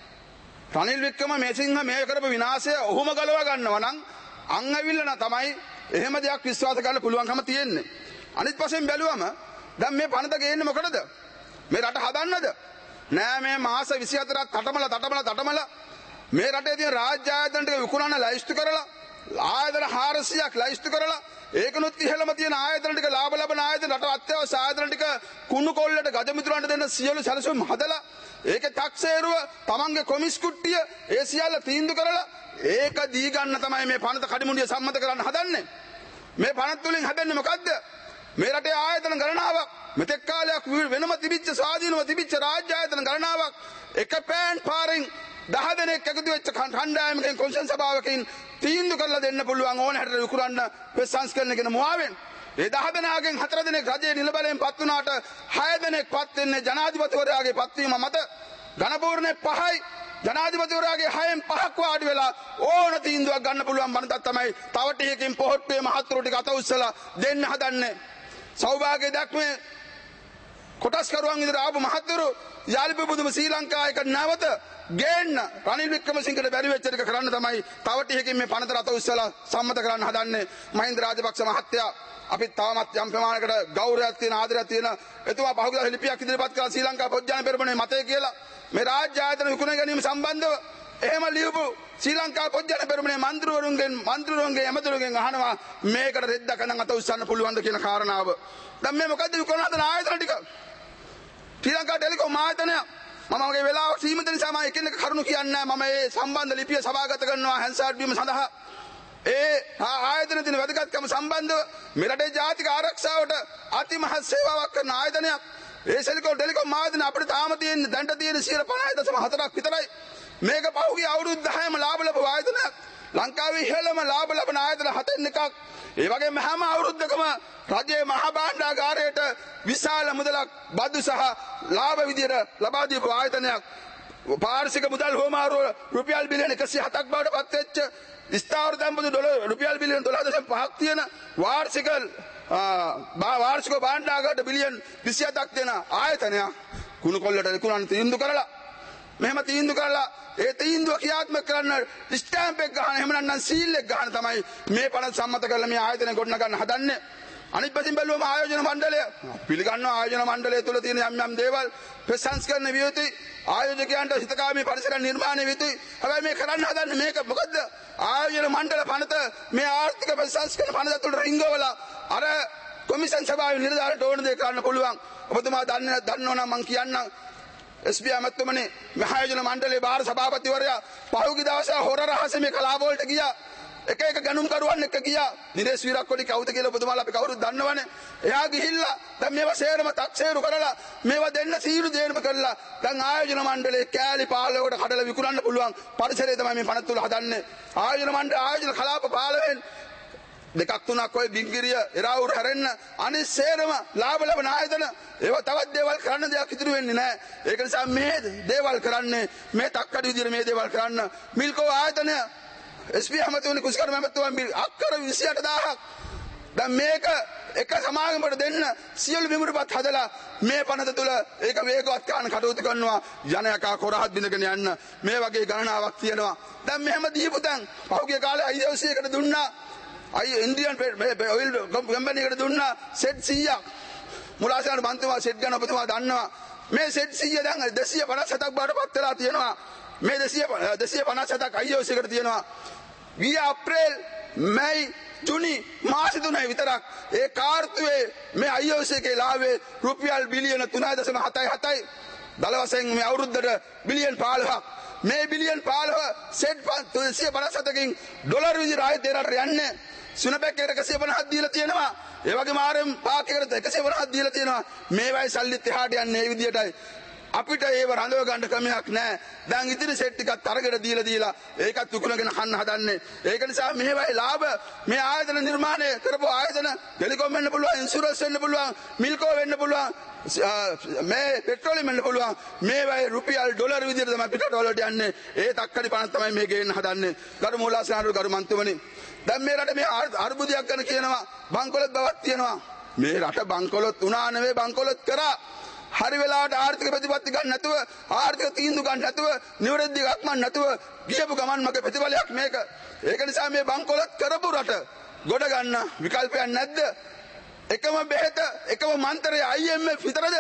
රනිල් වික්‍රමසිංහ මේ කරපු විනාශය ඔහුම ගලව ගන්නවා නම් අන් ඇවිල්ලා තමයි එහෙම දෙයක් විශ්වාස කරන්න පුළුවන්කම තියෙන්නේ. අනිත් පස්සෙන් බැලුවම දැන් මේ පනත ගේන්නේ මොකටද? මේ රට හදන්නද? නෑ, මේ මාස 24ක් තටමල මේ රටේ තියෙන රාජ්‍ය ආයතන ටික විකුණන්න ලයිස්තු කරලා ආයතන 400ක් ලයිස්තු කරලා ඒකනොත් ඉහළම තියෙන ආයතන ටික ලාභ ලබන ආයතන රට අත්‍යවශ්‍ය ආයතන ටික කුණු කොල්ලට ගජමිතුරන්ට දෙන්න සියලු සැලසුම් හදලා ඒකේ ටැක්සේරුව තමන්ගේ කොමිස් කුට්ටිය ඒ සියල්ල තීන්දුව කරලා ඒක දී ගන්න තමයි මේ පනත කඩිමුඩිය සම්මත කරන්න හදන්නේ. මේ පනත් වලින් හැදෙන්නේ මොකද්ද? මේ රටේ ආයතන ගණනාවක් මෙතෙක් කාලයක් වෙනම තිබිච්ච ස්වාධීනව තිබිච්ච රාජ්‍ය ආයතන ගණනාවක් එක පෑන් පාරෙන් 10 දෙනෙක් එකතු වෙච්ච කණ්ඩායමකින් කොන්සන් සභාවකින් තීන්දුව කරලා දෙන්න පුළුවන් ඕන හැටට විකුණන්න ප්‍රතිසංස්කරණ කියන මුවාවෙන්. ඒ 10 දෙනාගෙන් 4 දෙනෙක් රජයේ නිල බලයෙන් පත් වුණාට 6 දෙනෙක් පත් වෙන්නේ ජනාධිපතිවරයාගේ පත්වීම මත. ඝනපූර්ණේ 5යි ජනාධිපතිවරයාගේ 6න් 5ක් වාඩි වෙලා ඕන තීන්දුවක් ගන්න පුළුවන් මනසක් තමයි තව ටිකකින් පොහොට්ටුවේ මහත්තුරු ටික අත උස්සලා දෙන්න හදන්නේ. සෞභාග්‍ය දක්මේ කොටස් කරුවන් ඉදිරිය ආපු මහත්තුරු යාලිප බුදුම ශ්‍රී ලංකාවක නැවත ගේන්න රනිල් වික්‍රමසිංහට බැරි වෙච්ච එක කරන්න තමයි තව ටිකකින් මේ පනත රට උස්සලා සම්මත කරන්න හදන්නේ. මහින්ද රාජපක්ෂ මහත්තයා අපි තාමත් යම් ප්‍රමාණයකට ගෞරවයක් තියෙන ආදරයක් තියෙන එතුමා පහුගිය ලිපියක් ඉදිරිපත් කළා ශ්‍රී ලංකා පොත්ජාන පෙරමුණේ මතය කියලා මේ රාජ්‍ය ආයතන විකුණ ගැනීම සම්බන්ධව එහෙම ලියපු ශ්‍රී ලංකා පොත්ජාන පෙරමුණේ මන්ත්‍රීවරුන්ගේ ඇමතුරුන්ගෙන් අහනවා මේකට රෙද්දක නම් අත උස්සන්න පුළුවන්ද කියන කාරණාව. දැන් මේ මොකද්ද විකුණන හදන ආයතන ටික? ශ්‍රී ලංකා ටෙලිකොම් ආයතනය මම මගේ වෙලාව සීමිත නිසා මම එකිනෙක කරුණු කියන්නේ මම මේ සම්බන්ධ ලිපිය සභාගත කරනවා හැන්සාඩ් වීම සඳහා ඒ ආයතන දින වැදගත්කම සම්බන්ධව මෙරටේ ජාතික ආරක්ෂාවට අතිමහත් සේවාවක් කරන ආයතනයක් ඒ ටෙලිකොම් ආයතන අපිට තාම තියෙන දැන්ට තියෙන 50.4ක් විතරයි මේක පහුගිය අවුරුදු 10ම ලාභ ලැබුව ආයතනයක් ලංකාවේ ඉහළම ලාභ ලබන ආයතන 7න් එකක් ඒ වගේම හැම අවුරුද්දකම රජයේ මහ භාණ්ඩාගාරයට විශාල මුදලක් බදු සහ ලාභ විදියට ලබා දීපු ආයතනයක් පාරිශ්‍රමික මුදල් හොමාරුව රුපියල් බිලියන 107ක් බවට පත් වෙච්ච ස්ථාවර දම්පතු රුපියල් බිලියන 12.5ක් තියෙන වාර්ෂික භාණ්ඩාගාරයට බිලියන 27ක් දෙන ආයතනයක් කුණු කොල්ලට විකුණන්න තීන්දුව කරලා මෙහෙම තීන්දුව කරලා ඒ තීන්දුව ක්‍රියාත්මක කරන්න ස්ටෑම්ප් එක ගන්න එහෙම නැත්නම් සීල් එක ගන්න තමයි මේ පනත සම්මත කරලා මේ ආයතනය ගොඩනගන්න හදන්නේ අනිත් පැත්තෙන් බැලුවම ආයෝජන මණ්ඩලය පිළිගන්නවා ආයෝජන මණ්ඩලය තුල තියෙන යම් යම් දේවල් ප්‍රසංස්කරණ විය යුතුයි ආයෝජකයන්ට හිතකාමී පරිසර නිර්මාණය විය යුතුයි හැබැයි මේ කරන්න හදන්නේ මේක මොකද්ද ආයෝජන මණ්ඩල පනත මේ ආර්ථික ප්‍රසංස්කරණ පනත තුල රිංගවලා අර කොමිෂන් සභාවේ නිලධාරීන්ට ඕන දේ කරන්න පුළුවන් ඔබතුමා දන්නවනම් මම කියන්නම් එස්.පී. අමතුමනි මහායෝජන මණ්ඩලයේ බාහිර සභාපතිවරයා පහුගිය දවසේ හොර රහසේ මේ කලාප වලට ගියා එක එක ගණුම් කරුවන් එක්ක ගියා නිරේෂ් වීරක්කොඩි කවුද කියලා ඔබතුමාලා අපි කවුරුත් දන්නවනේ එයා ගිහිල්ලා දැන් මේවා සේරම තක්සේරු කරලා මේවා දෙන්න සීරු දේනම කරලා දැන් ආයෝජන මණ්ඩලයේ කෑලි 15කට කඩලා විකුණන්න පුළුවන් පරිසරය තමයි මේ පනත් තුල හදන්නේ ආයෝජන මණ්ඩල ආයෝජන කලාප 15න් දෙකක් තුනක් ඔය බින්ගිරිය එරාවුර හැරෙන්න අනිත් සේරම ලාභ ලබන ආයතන ඒවා තවත් දේවල් කරන්න දෙයක් ඉතුරු වෙන්නේ නැහැ ඒක නිසා මේ දේවල් කරන්නේ මේ තක්කඩි විදියට මේ දේවල් කරන්න මිල්කෝ ආයතනය එස්.පී. අමතුමනි කුස්කර මහත්මයා අක්කර 28000ක් දැන් මේක එක සමාගමකට දෙන්න සියලු විමුරුපත් හදලා මේ පනත තුල ඒක වේගවත් කරන්න කටයුතු කරනවා ජනයකා කොරහත් බිනගෙන යන්න මේ වගේ ගණනාවක් තියෙනවා දැන් මෙහෙම දීපු තැන් පහුගිය කාලේ IOC-කට දුන්නා ඉන්දියන් ඔයිල් කම්පැනි එකට දුන්නා සෙට් 100ක් මුලාසාර මන්ත්‍රීතුමා සෙට් ගන්න ඔබතුමා දන්නවා මේ සෙට් 100 දැන් 257ක් බාටපත් වෙලා තියෙනවා මේ 257ක් IOC එකට තියෙනවා ගිය අප්‍රේල් මැයි ජුනි මාස තුනේ විතරක් ඒ කාර්තුවේ මේ IOC එකේ ලාභේ රුපියල් බිලියන 3.77යි දල වශයෙන් මේ අවුරුද්දට බිලියන 15ක් මේ බිලියන 15 සෙට් 257කින් ඩොලර් විදිහට ආයෙත් දෙරට යන්නේ සුනපෙක් එකට 150ක් දීලා තියෙනවා ඒ වගේම RM පාක් එකට 150ක් දීලා තියෙනවා මේවයි සල්ලිත් එහාට යන්නේ මේ විදිහටයි අපිට ඒව රඳව ගන්න ක්‍රමයක් නැහැ දැන් ඉතිරි සෙට් ටිකක් අරගෙන දීලා ඒකත් උකුණගෙන කන්න හදන්නේ ඒක නිසා මේවයි ලාභ මේ ආයතන නිර්මාණය කරපු ආයතන ටෙලිකොම් වෙන්න පුළුවන් ඉන්ෂුරන්ස් වෙන්න පුළුවන් මිල්කෝ වෙන්න පුළුවන් මේ පෙට්‍රෝලියම් වෙන්න පුළුවන් මේවයි රුපියල් ඩොලර් විදිහට තමයි පිටරට වලට යන්නේ ඒ තක්කඩි පණ තමයි මේ ගේන්න හදන්නේ ගරු මූලාසනාරු ගරු මන්ත්‍රීතුමනි දැන් මේ රට මේ අර්බුදයක් ගැන කියනවා බංකොලොත් බවක් තියෙනවා මේ රට බංකොලොත් උනා නෙවෙයි බංකොලොත් කරා හරි වෙලාවට ආර්ථික ප්‍රතිපත්ති ගන්න නැතුව ආර්ථික තීන්දුව ගන්න නැතුව නිවැරදි ගක්මන් නැතුව ගියපු ගමන් මගේ ප්‍රතිඵලයක් මේක ඒක නිසා මේ බංකොලොත් කරපු රට ගොඩ ගන්න විකල්පයක් නැද්ද එකම බෙහෙත එකම මන්ත්‍රය IMF විතරද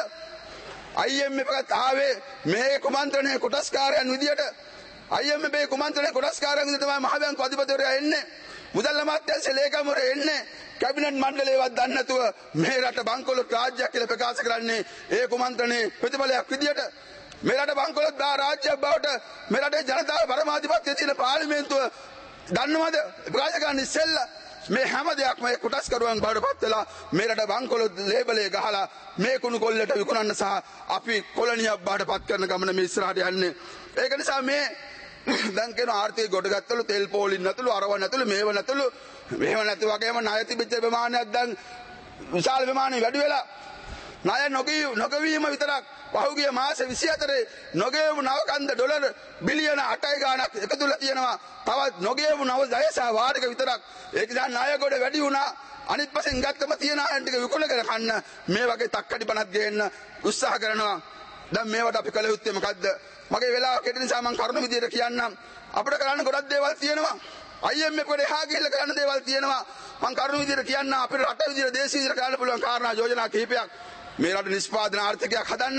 IMF එකත් ආවේ මේ කුමන්ත්‍රණයේ කොටස්කාරයන් විදියට IMF මේ කුමන්ත්‍රණයේ කොටස්කාරයන් විදියට තමයි මහ බැංකුව අධිපතිවරයා එන්නේ මුදල් අමාත්‍යාංශ ලේකම්වරු එන්නේ කැබිනට් මණ්ඩලයවත් දන්නේ නැතුව මේ රට බංකොලොත් රාජ්‍යයක් කියලා ප්‍රකාශ කරන්නේ ඒ කුමන්ත්‍රණයේ ප්‍රතිඵලයක් විදියට මේ රට බංකොලොත් රාජ්‍යයක් බවට මේ රටේ ජනතාව පරමාධිපත්‍යයේ තියෙන පාර්ලිමේන්තුව දන්නවද ප්‍රකාශ කරන්න ඉස්සෙල්ලා මේ හැම දෙයක්ම ඒ කොටස් කරුවන් බවට පත් වෙලා මේ රට බංකොලොත් ලේබලේ ගහලා මේ කුණු කොල්ලට විකුණන්න සහ අපි කොලනියක් බවට පත් කරන ගමන මේ ඉස්සරහට යන්නේ ඒක නිසා මේ දැන් කියන ආර්ථික ගොඩගත්තලු තෙල් පෝලින් නැතුළු අරව නැතුළු මේව නැතුළු මේව නැති වගේම ණය තිබිච්ච ප්‍රමාණයක් දැන් විශාල ප්‍රමාණයක් වැඩි වෙලා ණය නොගවීම විතරක් පහුගිය මාස 24 නොගෙවු නවකන්ද ඩොලර් බිලියන 8යි ගාණක් එකතුලා තියෙනවා තවත් නොගෙවු නව දහස වාරික විතරක් ඒක නිසා ණය ගොඩ වැඩි වුණා අනිත් පස්සෙන් ගත්තම තියන ආයන් ටික විකුණගෙන කන්න මේ වගේ තක්කඩි පණක් ගේන්න උත්සාහ කරනවා දැන් මේවට අපි කළ යුත්තේ මොකද්ද මගේ වෙලාව කෙටි නිසා මම කරුණු විදියට කියන්නම් අපිට කරන්න ගොඩක් දේවල් තියෙනවා IMF එකට එහා ගිහිල්ලා කරන්න දේවල් තියෙනවා මම කරුණු විදියට කියන්න අපිට රට විදියට දේශීය විදියට කරන්න පුළුවන් කාරණා යෝජනා කිහිපයක් මේ රට නිෂ්පාදන ආර්ථිකයක් හදන්න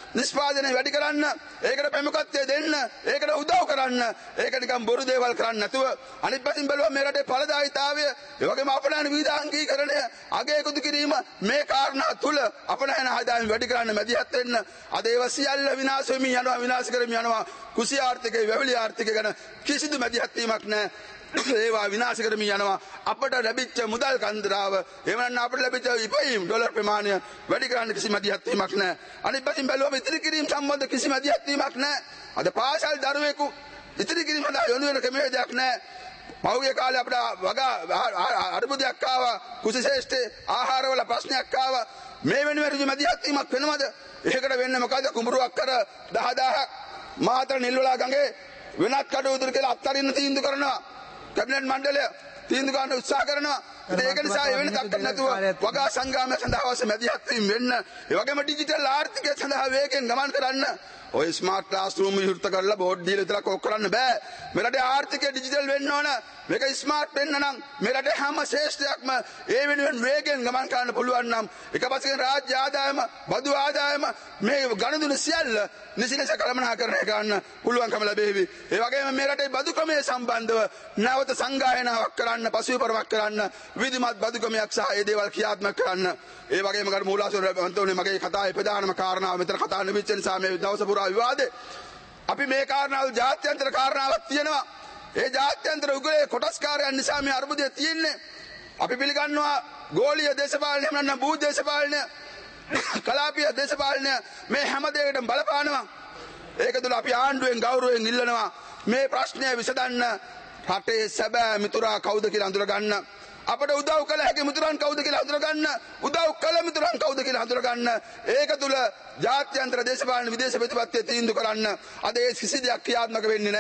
නිෂ්පාදනය වැඩි කරන්න, ඒකට ප්‍රමුඛත්වය දෙන්න, ඒකට උදව් කරන්න. ඒක නිකන් බොරු දේවල් කරන්නේ නැතුව අනිත් පැත්තෙන් බැලුවා මේ රටේ ඵලදායීතාවය, ඒ වගේම අපනයන විවිධාංගීකරණය, අගය එකතු කිරීම මේ කාරණා තුල අපනයන ආදායම වැඩි කරන්න මැදිහත් වෙන්න. අද ඒව සියල්ල විනාශ වෙමින් යනවා, විනාශ කරමින් යනවා. කුසි ආර්ථිකය, වැවිලි ආර්ථිකය ගැන කිසිදු මැදිහත් වීමක් නැහැ. ඒවා විනාශ කරමින් යනවා. අපට ලැබිච්ච මුදල් කන්දරාව, එහෙම නැත්නම් අපට ලැබිච්ච ඉපයීම් ඩොලර් ප්‍රමාණය වැඩි කරන්න කිසි මැදිහත් වීමක් නැහැ. අනිත් පැත්තෙන් බැලුවම ඉතිරි කිරීම සම්බන්ධ කිසි මැදිහත් වීමක් නැහැ. අද පාසල් දරුවෙකු ඉතිරි කිරීම සඳහා යොමු වෙන ක්‍රමවේදයක් නැහැ. පහුගිය කාලේ අපිට වගා අර්බුදයක් ආවා, කුසි ආහාරවල ප්‍රශ්නයක් ආවා. මේ වෙනුවෙන් ඍජු මැදිහත් වීමක් වෙනවද? ඒකට වෙන්නේ මොකද? කුඹුරුවක් කර 10000ක් මාතර නිල්වලා ගඟේ වෙනත් කටයුතු කියලා අත්හරින්න තීන්දුව කරනවා. කැබිනට් මණ්ඩලය තීන්දුව ගන්න උත්සාහ කරනවා. ඒක නිසා එවැනි තත්ත්වයක් නැතුව වගා සංග්‍රාමය සඳහා අවශ්‍ය මැදිහත් වීම වෙන්න, ඒ වගේම ඩිජිටල් ආර්ථිකය සඳහා වේගෙන් ගමන් කරන්න. ඔය ස්මාර්ට් ක්ලාස් රූම් විවෘත කරලා බෝඩ් දීලා විතරක් ඔක් කරන්න බෑ. මේ රටේ ආර්ථිකය ඩිජිටල් වෙන්න ඕන. මේක ස්මාර්ට් වෙන්න නම් මේ රටේ හැම ශ්‍රේෂ්ඨයක්ම ඒ වෙනුවෙන් වේගෙන් ගමන් කරන්න පුළුවන් නම් එකපස්සෙන් රාජ්‍ය ආදායම, බදු ආදායම, මේ ගණදුන සියල්ල නිසිලස කළමනාකරණය කරන්න පුළුවන්කම ලැබෙවි. ඒ වගේම මේ රටේ බදු ක්‍රමයේ සම්බන්ධව නැවත සංගායනාවක් කරන්න, පසුවිපරමක් කරන්න, විධිමත් බදු ක්‍රමයක් සහ ඒ දේවල් ක්‍රියාත්මක කරන්න. ඒ වගේම ගරු මූලාශ්‍ර මන්ත්‍රණයේ මගේ කතාවේ ප්‍රධානම කාරණාව මෙතන කතා නිමිච්ච නිසා මේ දවස පුරා විවාදේ. අපි මේ කාරණාවල් ජාත්‍යන්තර කාරණාවක් තියෙනවා. ඒ ජාත්‍යන්තර උගලේ කොටස්කාරයන් නිසා මේ අර්බුදය තියෙන්නේ. අපි පිළිගන්නවා ගෝලීය දේශපාලනය, එහෙම නැත්නම් භූ දේශපාලනය, කලාපීය දේශපාලනය මේ හැම දෙයකටම බලපානවා. ඒක තුළ අපි ආණ්ඩුවෙන් ගෞරවයෙන් ඉල්ලනවා මේ ප්‍රශ්නය විසඳන්න. රටේ සැබෑ මිතුරා කවුද කියලා අඳුරගන්න. අපට උදව් කළ හැකි මිතුරන් කවුද කියලා අඳුරගන්න. උදව් කළ මිතුරන් කවුද කියලා අඳුරගන්න. ඒක තුළ ජාත්‍යන්තර දේශපාලන විදේශ ප්‍රතිපත්තිය තීන්දුව කරන්න. අද ඒ කිසි දෙයක් ක්‍රියාත්මක වෙන්නේ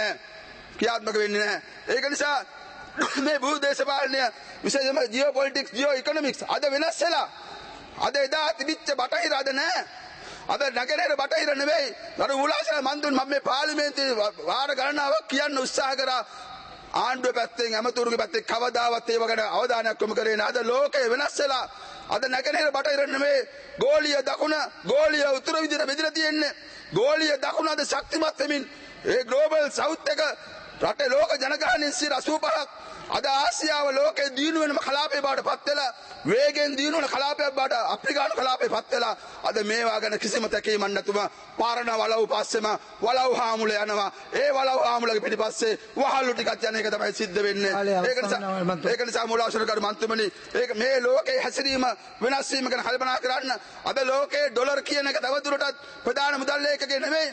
නැහැ. ඒක නිසා මේ භූ දේශපාලනය, විශේෂයෙන්ම ජියෝ පොලිටික්ස්, ජියෝ ඉකොනොමික්ස් අද වෙනස් වෙලා. අද එදා තිබිච්ච බටහිර අද නැහැ. අද නැගෙනහිර බටහිර නෙවෙයි. අර උලාසල මන්තුන් මම මේ පාර්ලිමේන්තුවේ වාර ගණනාවක් කියන්න උත්සාහ කරා. ආණ්ඩුව පැත්තෙන්, ඇමතුරුගේ පැත්තෙන් කවදාවත් ඒව ගැන අවධානයක් යොමු කරේ නැහැ. අද ලෝකය වෙනස් වෙලා. අද නැගෙනහිර බටහිර නෙවෙයි. ගෝලීය දකුණ, ගෝලීය උතුර විදිහට බෙදලා තියෙන්නේ. ගෝලීය දකුණ අද ශක්තිමත් වෙමින් ඒ ග්ලෝබල් සවුත් එක රටේ ලෝක ජනගහනයෙන් 85ක් අද ආසියාව ලෝකයේ දියුණු වෙනම කලාපේ බවට පත් වෙලා, වේගෙන් දියුණු වෙන කලාපයක් බවට අප්‍රිකානු කලාපේ පත් වෙලා. අද මේවා ගැන කිසිම තැකීමක් නැතුව පාරණ වලව් පස්සෙම වලව් හාමුල යනවා. ඒ වලව් හාමුලගේ පිටිපස්සේ වහල්ලු ටිකක් යන එක තමයි සිද්ධ වෙන්නේ. ඒක නිසා මූලාශ්‍ර කරු මන්ත්‍රමනි, ඒක මේ ලෝකයේ හැසිරීම වෙනස් වීම ගැන කල්පනා කරන්න. අද ලෝකයේ ඩොලර් කියන එක තවදුරටත් ප්‍රධාන මුදල් ලේඛකේ නෙමෙයි.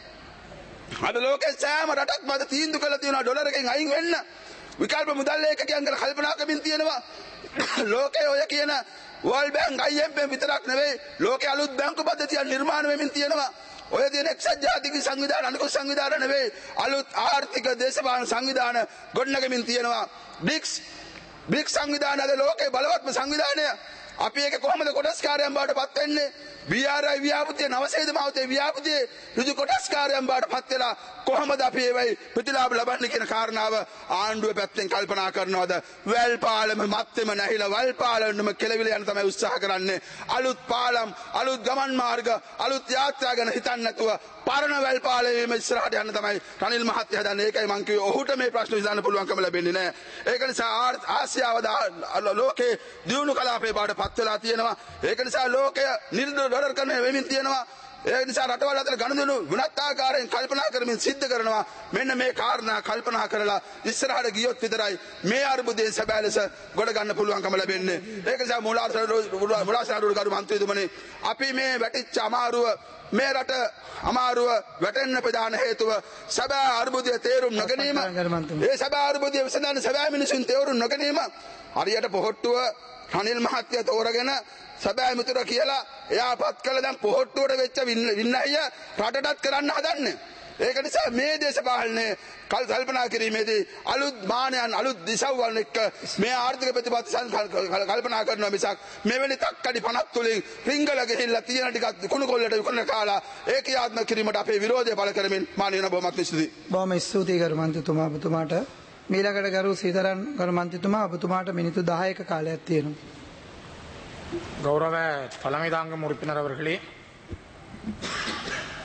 අද ලෝකයේ සෑම රටක්ම අද තීන්දුව කළා තියෙනවා ඩොලර් එකෙන් අයින් වෙන්න. විකල්ප මුදල් ලේඛකයන් ගැන කල්පනා කරමින් තියෙනවා. ලෝකයේ ඔය කියන වර්ල්ඩ් බැංක්, IMF විතරක් නෙවෙයි, ලෝකයේ අලුත් බැංකු පද්ධතියක් නිර්මාණය වෙමින් තියෙනවා. ඔය තියෙන එක්සත් ජාතික සංවිධාන, අනිකුත් සංවිධාන නෙවෙයි, අලුත් ආර්ථික දේශපාලන සංවිධාන ගොඩනගමින් තියෙනවා. BRICS සංවිධාන අද ලෝකයේ බලවත්ම සංවිධානය. අපි ඒක කොහොමද කොටස්කාරයන් බවට පත් වෙන්නේ? BRI ව්‍යාපෘතිය, නවසේද මාවතේ ව්‍යාපෘතියේ ඍජු කොටස්කාරයන් බවට පත් වෙලා කොහොමද අපි ඒවයි ප්‍රතිලාභ ලබන්නේ කියන කාරණාව ආණ්ඩුව පැත්තෙන් කල්පනා කරනවද? වැල් පාලම මත්තෙම නැහිලා වල් පාලනම කෙලවිල යන තමයි උත්සාහ කරන්නේ. අලුත් පාලම්, අලුත් ගමන් මාර්ග, අලුත් යාත්‍රා ගැන හිතන්නේ නැතුව පරණ වැල් පාලමේම ඉස්සරහට යන්න තමයි රනිල් මහත්තයා හදන්නේ. ඒකයි මං කිව්වේ ඔහුට මේ ප්‍රශ්න විසඳන්න පුළුවන්කම ලැබෙන්නේ නැහැ. ඒක නිසා ආසියාව ලෝකේ දියුණු කලාපේ බවට පත් වෙලා තියෙනවා. ඒක නිසා ලෝකය නිර්දොර ඩොලර් කරන වෙමින් තියෙනවා. ඒ නිසා රටවල් අතර ගනුදෙනු වෙනත් ආකාරයෙන් කල්පනා කරමින් සිද්ධ කරනවා. මෙන්න මේ කාරණා කල්පනා කරලා ඉස්සරහට ගියොත් විතරයි මේ අර්බුදයෙන් සැබෑ ලෙස ගොඩ ගන්න පුළුවන්කම ලැබෙන්නේ. ඒක නිසා මූලාශ්‍රවරු කරු මන්ත්‍රීතුමනි, අපි මේ වැටිච්ච අමාරුව, මේ රට අමාරුව වැටෙන්න ප්‍රධාන හේතුව සැබෑ අර්බුදය තේරුම් නොගැනීම. ඒ සැබෑ අර්බුදය විසඳන්න සැබෑ මිනිසුන් තේරුම් නොගැනීම. හරියට පොහොට්ටුව රනිල් මහත්තයා තෝරගෙන සැබෑ මිතුර කියලා එයාපත් කළ දැන් පොහොට්ටුවට වෙච්ච වින්නහිය රටටත් කරන්න හදන්නේ. ඒක නිසා මේ දේශපාලනයේ කල්පනා කිරීමේදී අලුත් මානයන්, අලුත් දිශාවන් එක්ක මේ ආර්ථික ප්‍රතිපත්ති කල්පනා කරනවා මිසක් මෙවැනි තක්කඩි 50 තුලින් රිංගල ගිහිල්ලා තියෙන ටිකක් කුණු කොල්ලට විකුණන කාලා ඒකියාත්මක කිරීමට අපේ විරෝධය පළ කරමින් මානවීය බොහොමත් ස්තුතියි.
බොහොම ස්තුතියි ගරු මන්ත්‍රීතුමා ඔබතුමාට. මීළඟට ගරු සීතරන් ගරු මන්ත්‍රීතුමා ඔබතුමාට මිනිත්තු 10ක කාලයක් තියෙනවා.
கௌரவ தலைமை தாங்கும் உறுப்பினர் அவர்களே,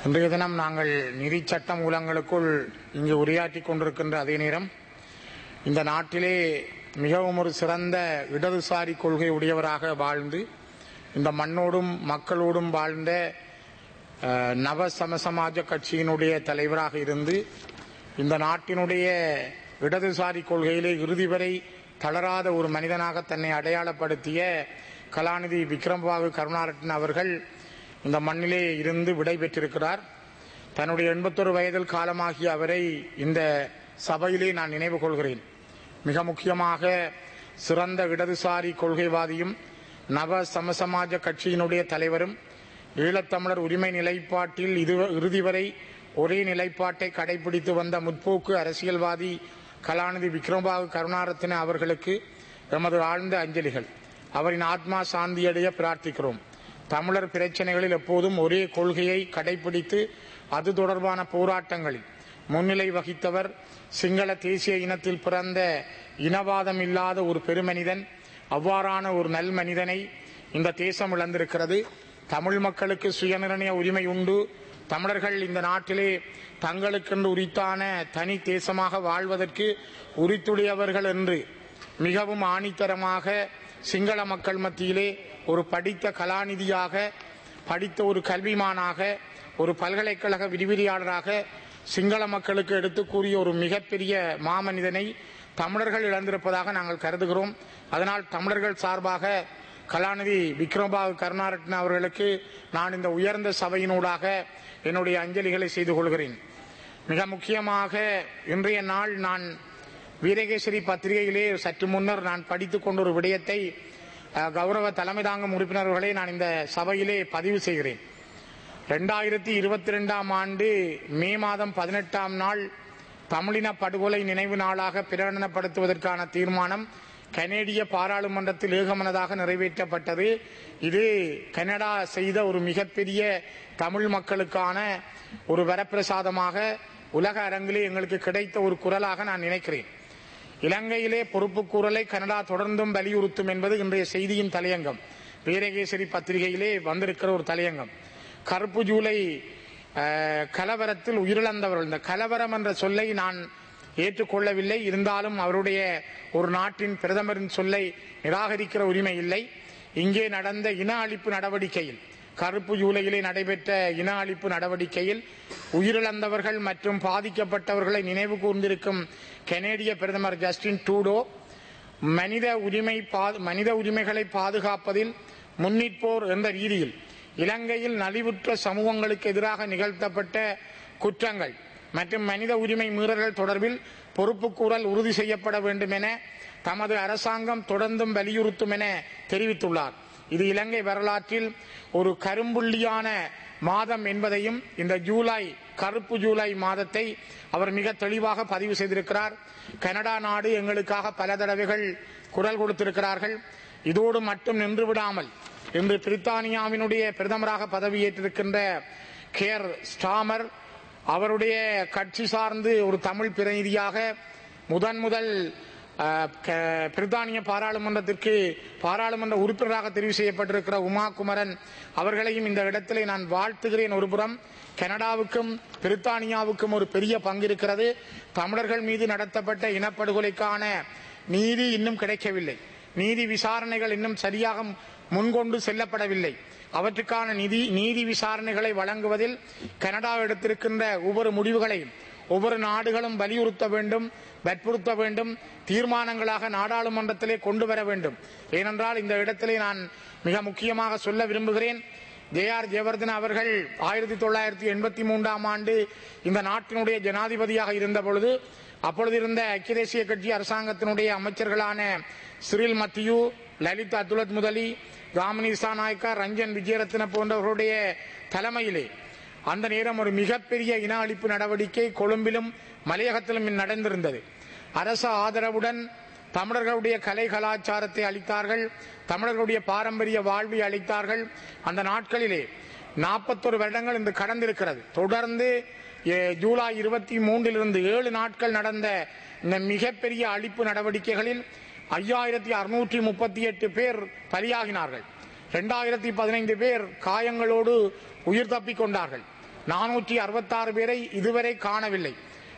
இன்றைய தினம் நாங்கள் நிதி சட்ட மூலங்களுக்குள் இங்கு உரையாற்றிக் கொண்டிருக்கின்ற அதே நேரம் இந்த நாட்டிலே மிகவும் ஒரு சிறந்த இடதுசாரி கொள்கை உடையவராக வாழ்ந்து இந்த மண்ணோடும் மக்களோடும் வாழ்ந்த நவ சமசமாஜ கட்சியினுடைய தலைவராக இருந்து இந்த நாட்டினுடைய இடதுசாரி கொள்கையிலே இறுதி வரை தளராத ஒரு மனிதனாக தன்னை அடையாளப்படுத்திய கலாநிதி விக்ரமபாகு கருணாரட்ன அவர்கள் இந்த மண்ணிலே இருந்து விடை பெற்றிருக்கிறார். தன்னுடைய 81 வயதில் காலமாகிய அவரை இந்த சபையிலே நான் நினைவு கொள்கிறேன். மிக முக்கியமாக சிறந்த இடதுசாரி கொள்கைவாதியும் நவ சமசமாஜ கட்சியினுடைய தலைவரும் ஈழத்தமிழர் உரிமை நிலைப்பாட்டில் இறுதி வரை ஒரே நிலைப்பாட்டை கடைபிடித்து வந்த முற்போக்கு அரசியல்வாதி கலாநிதி விக்ரமபாகு கருணாரத்ன அவர்களுக்கு எமது ஆழ்ந்த அஞ்சலிகள். அவரின் ஆத்மா சாந்தியடைய பிரார்த்திக்கிறோம். தமிழர் பிரச்சனைகளில் எப்போதும் ஒரே கொள்கையை கடைபிடித்து அது தொடர்பான போராட்டங்களில் முன்னிலை வகித்தவர். சிங்கள தேசிய இனத்தில் பிறந்த இனவாதம் இல்லாத ஒரு பெருமனிதன். அவ்வாறான ஒரு நல் மனிதனை இந்த தேசம் இழந்திருக்கிறது. தமிழ் மக்களுக்கு சுயநிர்ணய உரிமை உண்டு. தமிழர்கள் இந்த நாட்டிலே தங்களுக்கென்று உரித்தான தனி தேசமாக வாழ்வதற்கு உரித்துடையவர்கள் என்று மிகவும் ஆணித்தரமாக சிங்கள மக்கள் மத்தியிலே ஒரு படித்த கலாநிதியாக, படித்த ஒரு கல்விமானாக, ஒரு பல்கலைக்கழக விரிவுரையாளராக சிங்கள மக்களுக்கு எடுத்து கூறிய ஒரு மிகப்பெரிய மாமனிதனை தமிழர்கள் இழந்திருப்பதாக நாங்கள் கருதுகிறோம். அதனால் தமிழர்கள் சார்பாக கலாநிதி விக்ரமபாகு கருணாரட்ன அவர்களுக்கு நான் இந்த உயர்ந்த சபையினூடாக என்னுடைய அஞ்சலிகளை செய்து கொள்கிறேன். மிக முக்கியமாக இன்றைய நாள் நான் வீரகேசரி பத்திரிகையிலே சற்று முன்னர் நான் படித்துக் கொண்ட ஒரு விடயத்தை கௌரவ தலைமை தாங்கும் உறுப்பினர்களை நான் இந்த சபையிலே பதிவு செய்கிறேன். 2022 ஆண்டு மே மாதம் 18 நாள் தமிழின படுகொலை நினைவு நாளாக பிரகடனப்படுத்துவதற்கான தீர்மானம் கனேடிய பாராளுமன்றத்தில் ஏகமனதாக நிறைவேற்றப்பட்டது. இது கனடா செய்த ஒரு மிகப்பெரிய தமிழ் மக்களுக்கான ஒரு வரப்பிரசாதமாக உலக அரங்கிலே எங்களுக்கு கிடைத்த ஒரு குரலாக நான் நினைக்கிறேன். இலங்கையிலே பொறுப்பு கூறலை கனடா தொடர்ந்தும் வலியுறுத்தும் என்பது இன்றைய செய்தியின் தலையங்கம். வீரகேசரி பத்திரிகையிலே வந்திருக்கிற ஒரு தலையங்கம். கருப்பு ஜூலை கலவரத்தில் உயிரிழந்தவர்கள், இந்த கலவரம் என்ற சொல்லை நான் ஏற்றுக்கொள்ளவில்லை. இருந்தாலும் அவருடைய ஒரு நாட்டின் பிரதமரின் சொல்லை நிராகரிக்கிற உரிமை இல்லை. இங்கே நடந்த இன அழிப்பு நடவடிக்கையில், கருப்பு ஜூலையிலே நடைபெற்ற இன அழிப்பு நடவடிக்கையில் உயிரிழந்தவர்கள் மற்றும் பாதிக்கப்பட்டவர்களை நினைவு கூர்ந்திருக்கும் கனேடிய பிரதமர் ஜஸ்டின் ட்ரூடோ மனித உரிமைகளை பாதுகாப்பதில் முன்னிற்போர் என்ற ரீதியில் இலங்கையில் நலிவுற்ற சமூகங்களுக்கு எதிராக நிகழ்த்தப்பட்ட குற்றங்கள் மற்றும் மனித உரிமை மீறல்கள் தொடர்பில் பொறுப்புக்கூறல் உறுதி செய்யப்பட வேண்டும் என தமது அரசாங்கம் தொடர்ந்தும் வலியுறுத்தும் என தெரிவித்துள்ளார். இது இலங்கை வரலாற்றில் ஒரு கரும்புள்ளியான மாதம் என்பதையும் இந்த கருப்பு ஜூலை மாதத்தை அவர் மிக தெளிவாக பதிவு செய்திருக்கிறார். கனடா நாடு எங்களுக்காக பல தடவைகள் குரல் கொடுத்திருக்கிறார்கள். இதோடு மட்டும் நின்று விடாமல் இன்று பிரித்தானியாவினுடைய பிரதமராக பதவியேற்றிருக்கின்ற கேர் ஸ்டாமர் அவருடைய கட்சி சார்ந்து ஒரு தமிழ் பிரதிநிதியாக முதல் பிரித்தானிய பாராளுமன்ற உறுப்பினராக தெரிவு செய்யப்பட்டிருக்கிற உமா குமரன் அவர்களையும் இந்த இடத்திலே நான் வாழ்த்துகிறேன். ஒருபுறம் கனடாவுக்கும் பிரித்தானியாவுக்கும் ஒரு பெரிய பங்கு இருக்கிறது. தமிழர்கள் மீது நடத்தப்பட்ட இனப்படுகொலைக்கான நீதி இன்னும் கிடைக்கவில்லை. நீதி விசாரணைகள் இன்னும் சரியாக முன்கொண்டு செல்லப்படவில்லை. அவற்றுக்கான நீதி விசாரணைகளை வழங்குவதில் கனடா எடுத்திருக்கின்ற ஒவ்வொரு முடிவுகளையும் ஒவ்வொரு நாடுகளும் வலியுறுத்த வேண்டும், வற்புறுத்த வேண்டும், தீர்மானங்களாக நாடாளுமன்றத்திலே கொண்டு வர வேண்டும். ஏனென்றால் இந்த இடத்திலே நான் மிக முக்கியமாக சொல்ல விரும்புகிறேன். ஜே.ஆர். ஜெயவர்தன அவர்கள் 1983 ஆண்டு இந்த நாட்டினுடைய ஜனாதிபதியாக இருந்த பொழுது அப்பொழுது இருந்த ஐக்கிய தேசிய கட்சி அரசாங்கத்தினுடைய அமைச்சர்களான சிறில் மத்தியூ, லலித் அத்துலத் முதலி, காமினி திசாநாயக்கா, ரஞ்சன் விஜயரத்ன போன்றவர்களுடைய தலைமையிலே அந்த நேரம் ஒரு மிகப்பெரிய இன அழிப்பு நடவடிக்கை கொழும்பிலும் மலையகத்திலும் நடந்திருந்தது. அரசு ஆதரவுடன் தமிழர்களுடைய கலை கலாச்சாரத்தை அளித்தார்கள், தமிழர்களுடைய பாரம்பரிய வாழ்வை அளித்தார்கள். அந்த நாட்களிலே 41 வருடங்கள் இன்று கடந்திருக்கிறது. தொடர்ந்து ஜூலை 23 7 நாட்கள் நடந்த இந்த மிகப்பெரிய அழிப்பு நடவடிக்கைகளில் 5638 பேர் பலியாகினார்கள். 2015 பேர் காயங்களோடு உயிர் தப்பிக் கொண்டார்கள். 466 பேரை இதுவரை காணவில்லை.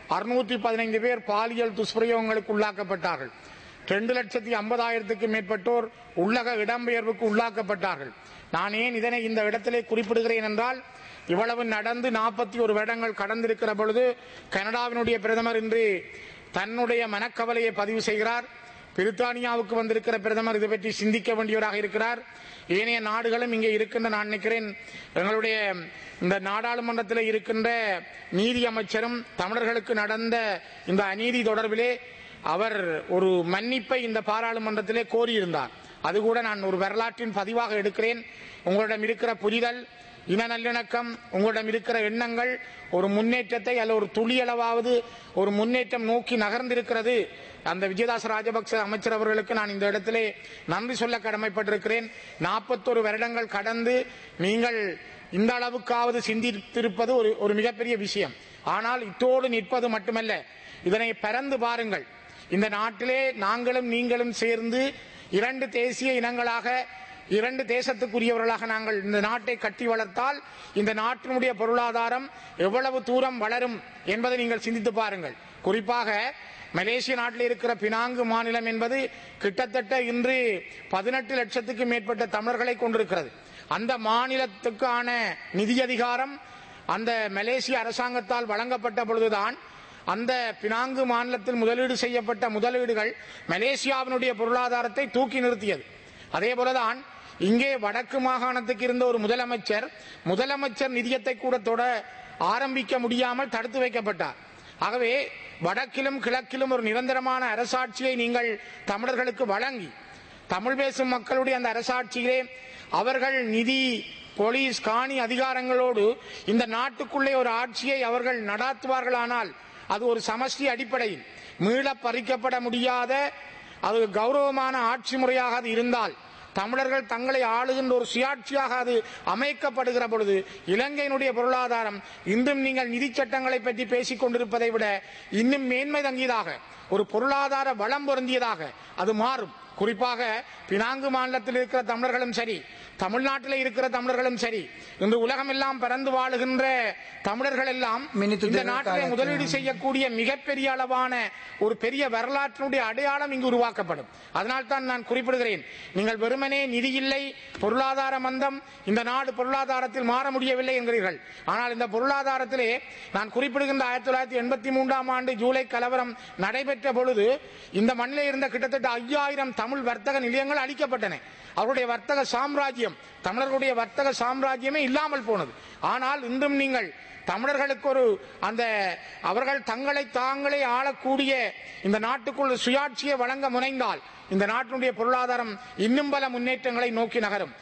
615 பேர் பாலியல் துஷ்பிரயோகங்களுக்கு உள்ளாக்கப்பட்டார்கள். 2,50,000க்கும் மேற்பட்டோர் உள்ளக இடம்பெயர்வுக்கு உள்ளாக்கப்பட்டார்கள். நான் ஏன் இதனை இந்த இடத்திலே குறிப்பிடுகிறேன் என்றால், இவ்வளவு நடந்து 41 வருடங்கள் கடந்திருக்கிற பொழுது கனடாவினுடைய பிரதமர் இன்று தன்னுடைய மனக்கவலையை பதிவு செய்கிறார். பிரித்தானியாவுக்கு வந்திருக்கிற பிரதமர் இது பற்றி சிந்திக்க வேண்டியவராக இருக்கிறார். ஏனைய நாடுகளும் இங்கே இருக்கின்ற, நான் நினைக்கிறேன் எங்களுடைய இந்த நாடாளுமன்றத்தில் இருக்கின்ற நீதி அமைச்சரும் தமிழர்களுக்கு நடந்த இந்த அநீதி தொடர்பிலே அவர் ஒரு மன்னிப்பை இந்த பாராளுமன்றத்திலே கோரியிருந்தார். அது கூட நான் ஒரு வரலாற்றின் பதிவாக எடுக்கிறேன். உங்களிடம் இருக்கிற புரிதல், இன நல்லிணக்கம், உங்களிடம் இருக்கிற எண்ணங்கள் ஒரு முன்னேற்றத்தை அல்ல ஒரு துளியளவாவது ஒரு முன்னேற்றம் நோக்கி நகர்ந்திருக்கிறது. அந்த விஜயதாச ராஜபக்ச அமைச்சர் அவர்களுக்கு நான் இந்த இடத்திலே நன்றி சொல்ல கடமைப்பட்டிருக்கிறேன். 41 வருடங்கள் கடந்து நீங்கள் இந்த அளவுக்காவது சிந்தித்திருப்பது ஒரு மிகப்பெரிய விஷயம். ஆனால் இத்தோடு நிற்பது மட்டுமல்ல, இதனை பரந்து பாருங்கள். இந்த நாட்டிலே நாங்களும் நீங்களும் சேர்ந்து 2 தேசிய இனங்களாக 2 தேசத்துக்குரியவர்களாக நாங்கள் இந்த நாட்டை கட்டி வளர்த்தால் இந்த நாட்டினுடைய பொருளாதாரம் எவ்வளவு தூரம் வளரும் என்பதை நீங்கள் சிந்தித்து பாருங்கள். குறிப்பாக மலேசிய நாட்டில் இருக்கிற பினாங்கு மாநிலம் என்பது கிட்டத்தட்ட இன்று 18 லட்சத்துக்கு மேற்பட்ட தமிழர்களை கொண்டிருக்கிறது. அந்த மாநிலத்துக்கான நிதி அதிகாரம் அந்த மலேசிய அரசாங்கத்தால் வழங்கப்பட்ட பொழுதுதான் அந்த பினாங்கு மாநிலத்தில் முதலீடு செய்யப்பட்ட முதலீடுகள் மலேசியாவினுடைய பொருளாதாரத்தை தூக்கி நிறுத்தியது. அதே போலதான் இங்கே வடக்கு மாகாணத்துக்கு இருந்த ஒரு முதலமைச்சர் நிதியத்தை கூட தொட ஆரம்பிக்க முடியாமல் தடுத்து வைக்கப்பட்டார். ஆகவே வடக்கிலும் கிழக்கிலும் ஒரு நிரந்தரமான அரசாட்சியை நீங்கள் தமிழர்களுக்கு வழங்கி தமிழ் பேசும் மக்களுடைய அந்த அரசாட்சியிலே அவர்கள் நிதி, போலீஸ், காணி அதிகாரங்களோடு இந்த நாட்டுக்குள்ளே ஒரு ஆட்சியை அவர்கள் நடாத்துவார்களானால் அது ஒரு சமஷ்டி அடிப்படையில் மீள பறிக்கப்பட முடியாத அது கௌரவமான ஆட்சி முறையாக அது இருந்தால், தமிழர்கள் தங்களை ஆளுகின்ற ஒரு சுயாட்சியாக அது அமைக்கப்படுகிற பொழுது இலங்கையினுடைய பொருளாதாரம் இன்றும் நீங்கள் நிதி சட்டங்களை பற்றி பேசிக் கொண்டிருப்பதை விட இன்னும் மேன்மை தங்கியதாக ஒரு பொருளாதார வளம் பொருந்தியதாக அது மாறும். குறிப்பாக பினாங்கு மாநிலத்தில் இருக்கிற தமிழர்களும் சரி, தமிழ்நாட்டில் இருக்கிற தமிழர்களும் சரி, இன்று உலகம் எல்லாம் பறந்து வாழுகின்ற தமிழர்கள் எல்லாம் இந்த நாட்டிலே முதலீடு செய்யக்கூடிய மிகப்பெரிய அளவான ஒரு பெரிய வரலாற்றினுடைய அடையாளம் இங்கு உருவாக்கப்படும். அதனால்தான் நான் குறிப்பிடுகிறேன், நீங்கள் வெறுமனே நிதி இல்லை, பொருளாதார மந்தம், இந்த நாடு பொருளாதாரத்தில் மாற முடியவில்லை என்கிறீர்கள். ஆனால் இந்த பொருளாதாரத்திலே நான் குறிப்பிடுகின்ற 1983ஆம் ஆண்டு ஜூலை கலவரம் நடைபெற்ற பொழுது இந்த மண்ணிலே இருந்த கிட்டத்தட்ட 5000 தமிழ் வர்த்தக நிலையங்கள் அளிக்கப்பட்டன. அவருடைய வர்த்தக சாம்ராஜ்யம், தமிழர்களுடைய வர்த்தக சாம்ராஜ்யமே இல்லாமல் போனது. ஆனால் இன்றும் நீங்கள் தமிழர்களுக்கு ஒரு அந்த அவர்கள் தங்களை தாங்களே ஆளக்கூடிய இந்த நாட்டுக்குள் சுயாட்சியை வழங்க முனைந்தால் இந்த நாட்டினுடைய பொருளாதாரம் இன்னும் பல முன்னேற்றங்களை நோக்கி நகரும்.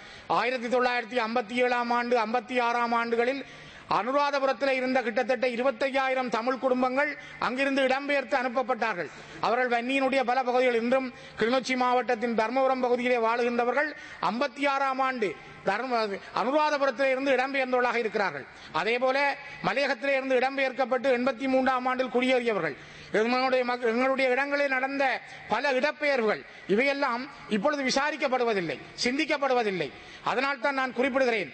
1957ஆம் ஆண்டு 56ஆம் ஆண்டுகளில் அனுராதபுரத்தில் இருந்த கிட்டத்தட்ட 25,000 தமிழ் குடும்பங்கள் அங்கிருந்து இடம்பெயர்த்து அனுப்பப்பட்டார்கள். அவர்கள் வன்னியினுடைய பல பகுதிகள், இன்றும் கிளிநொச்சி மாவட்டத்தின் தர்மபுரம் பகுதியிலே வாழுகின்றவர்கள் 56ஆம் ஆண்டு அனுராதபுரத்திலே இருந்து இடம்பெயர்ந்தவர்களாக இருக்கிறார்கள். அதே போல மலையகத்திலே இருந்து இடம்பெயர்க்கப்பட்டு 83ஆம் ஆண்டில் குடியேறியவர்கள், எங்களுடைய இடங்களில் நடந்த பல இடப்பெயர்வுகள் இவையெல்லாம் இப்பொழுது விசாரிக்கப்படுவதில்லை, சிந்திக்கப்படுவதில்லை. அதனால் தான் நான் குறிப்பிடுகிறேன்,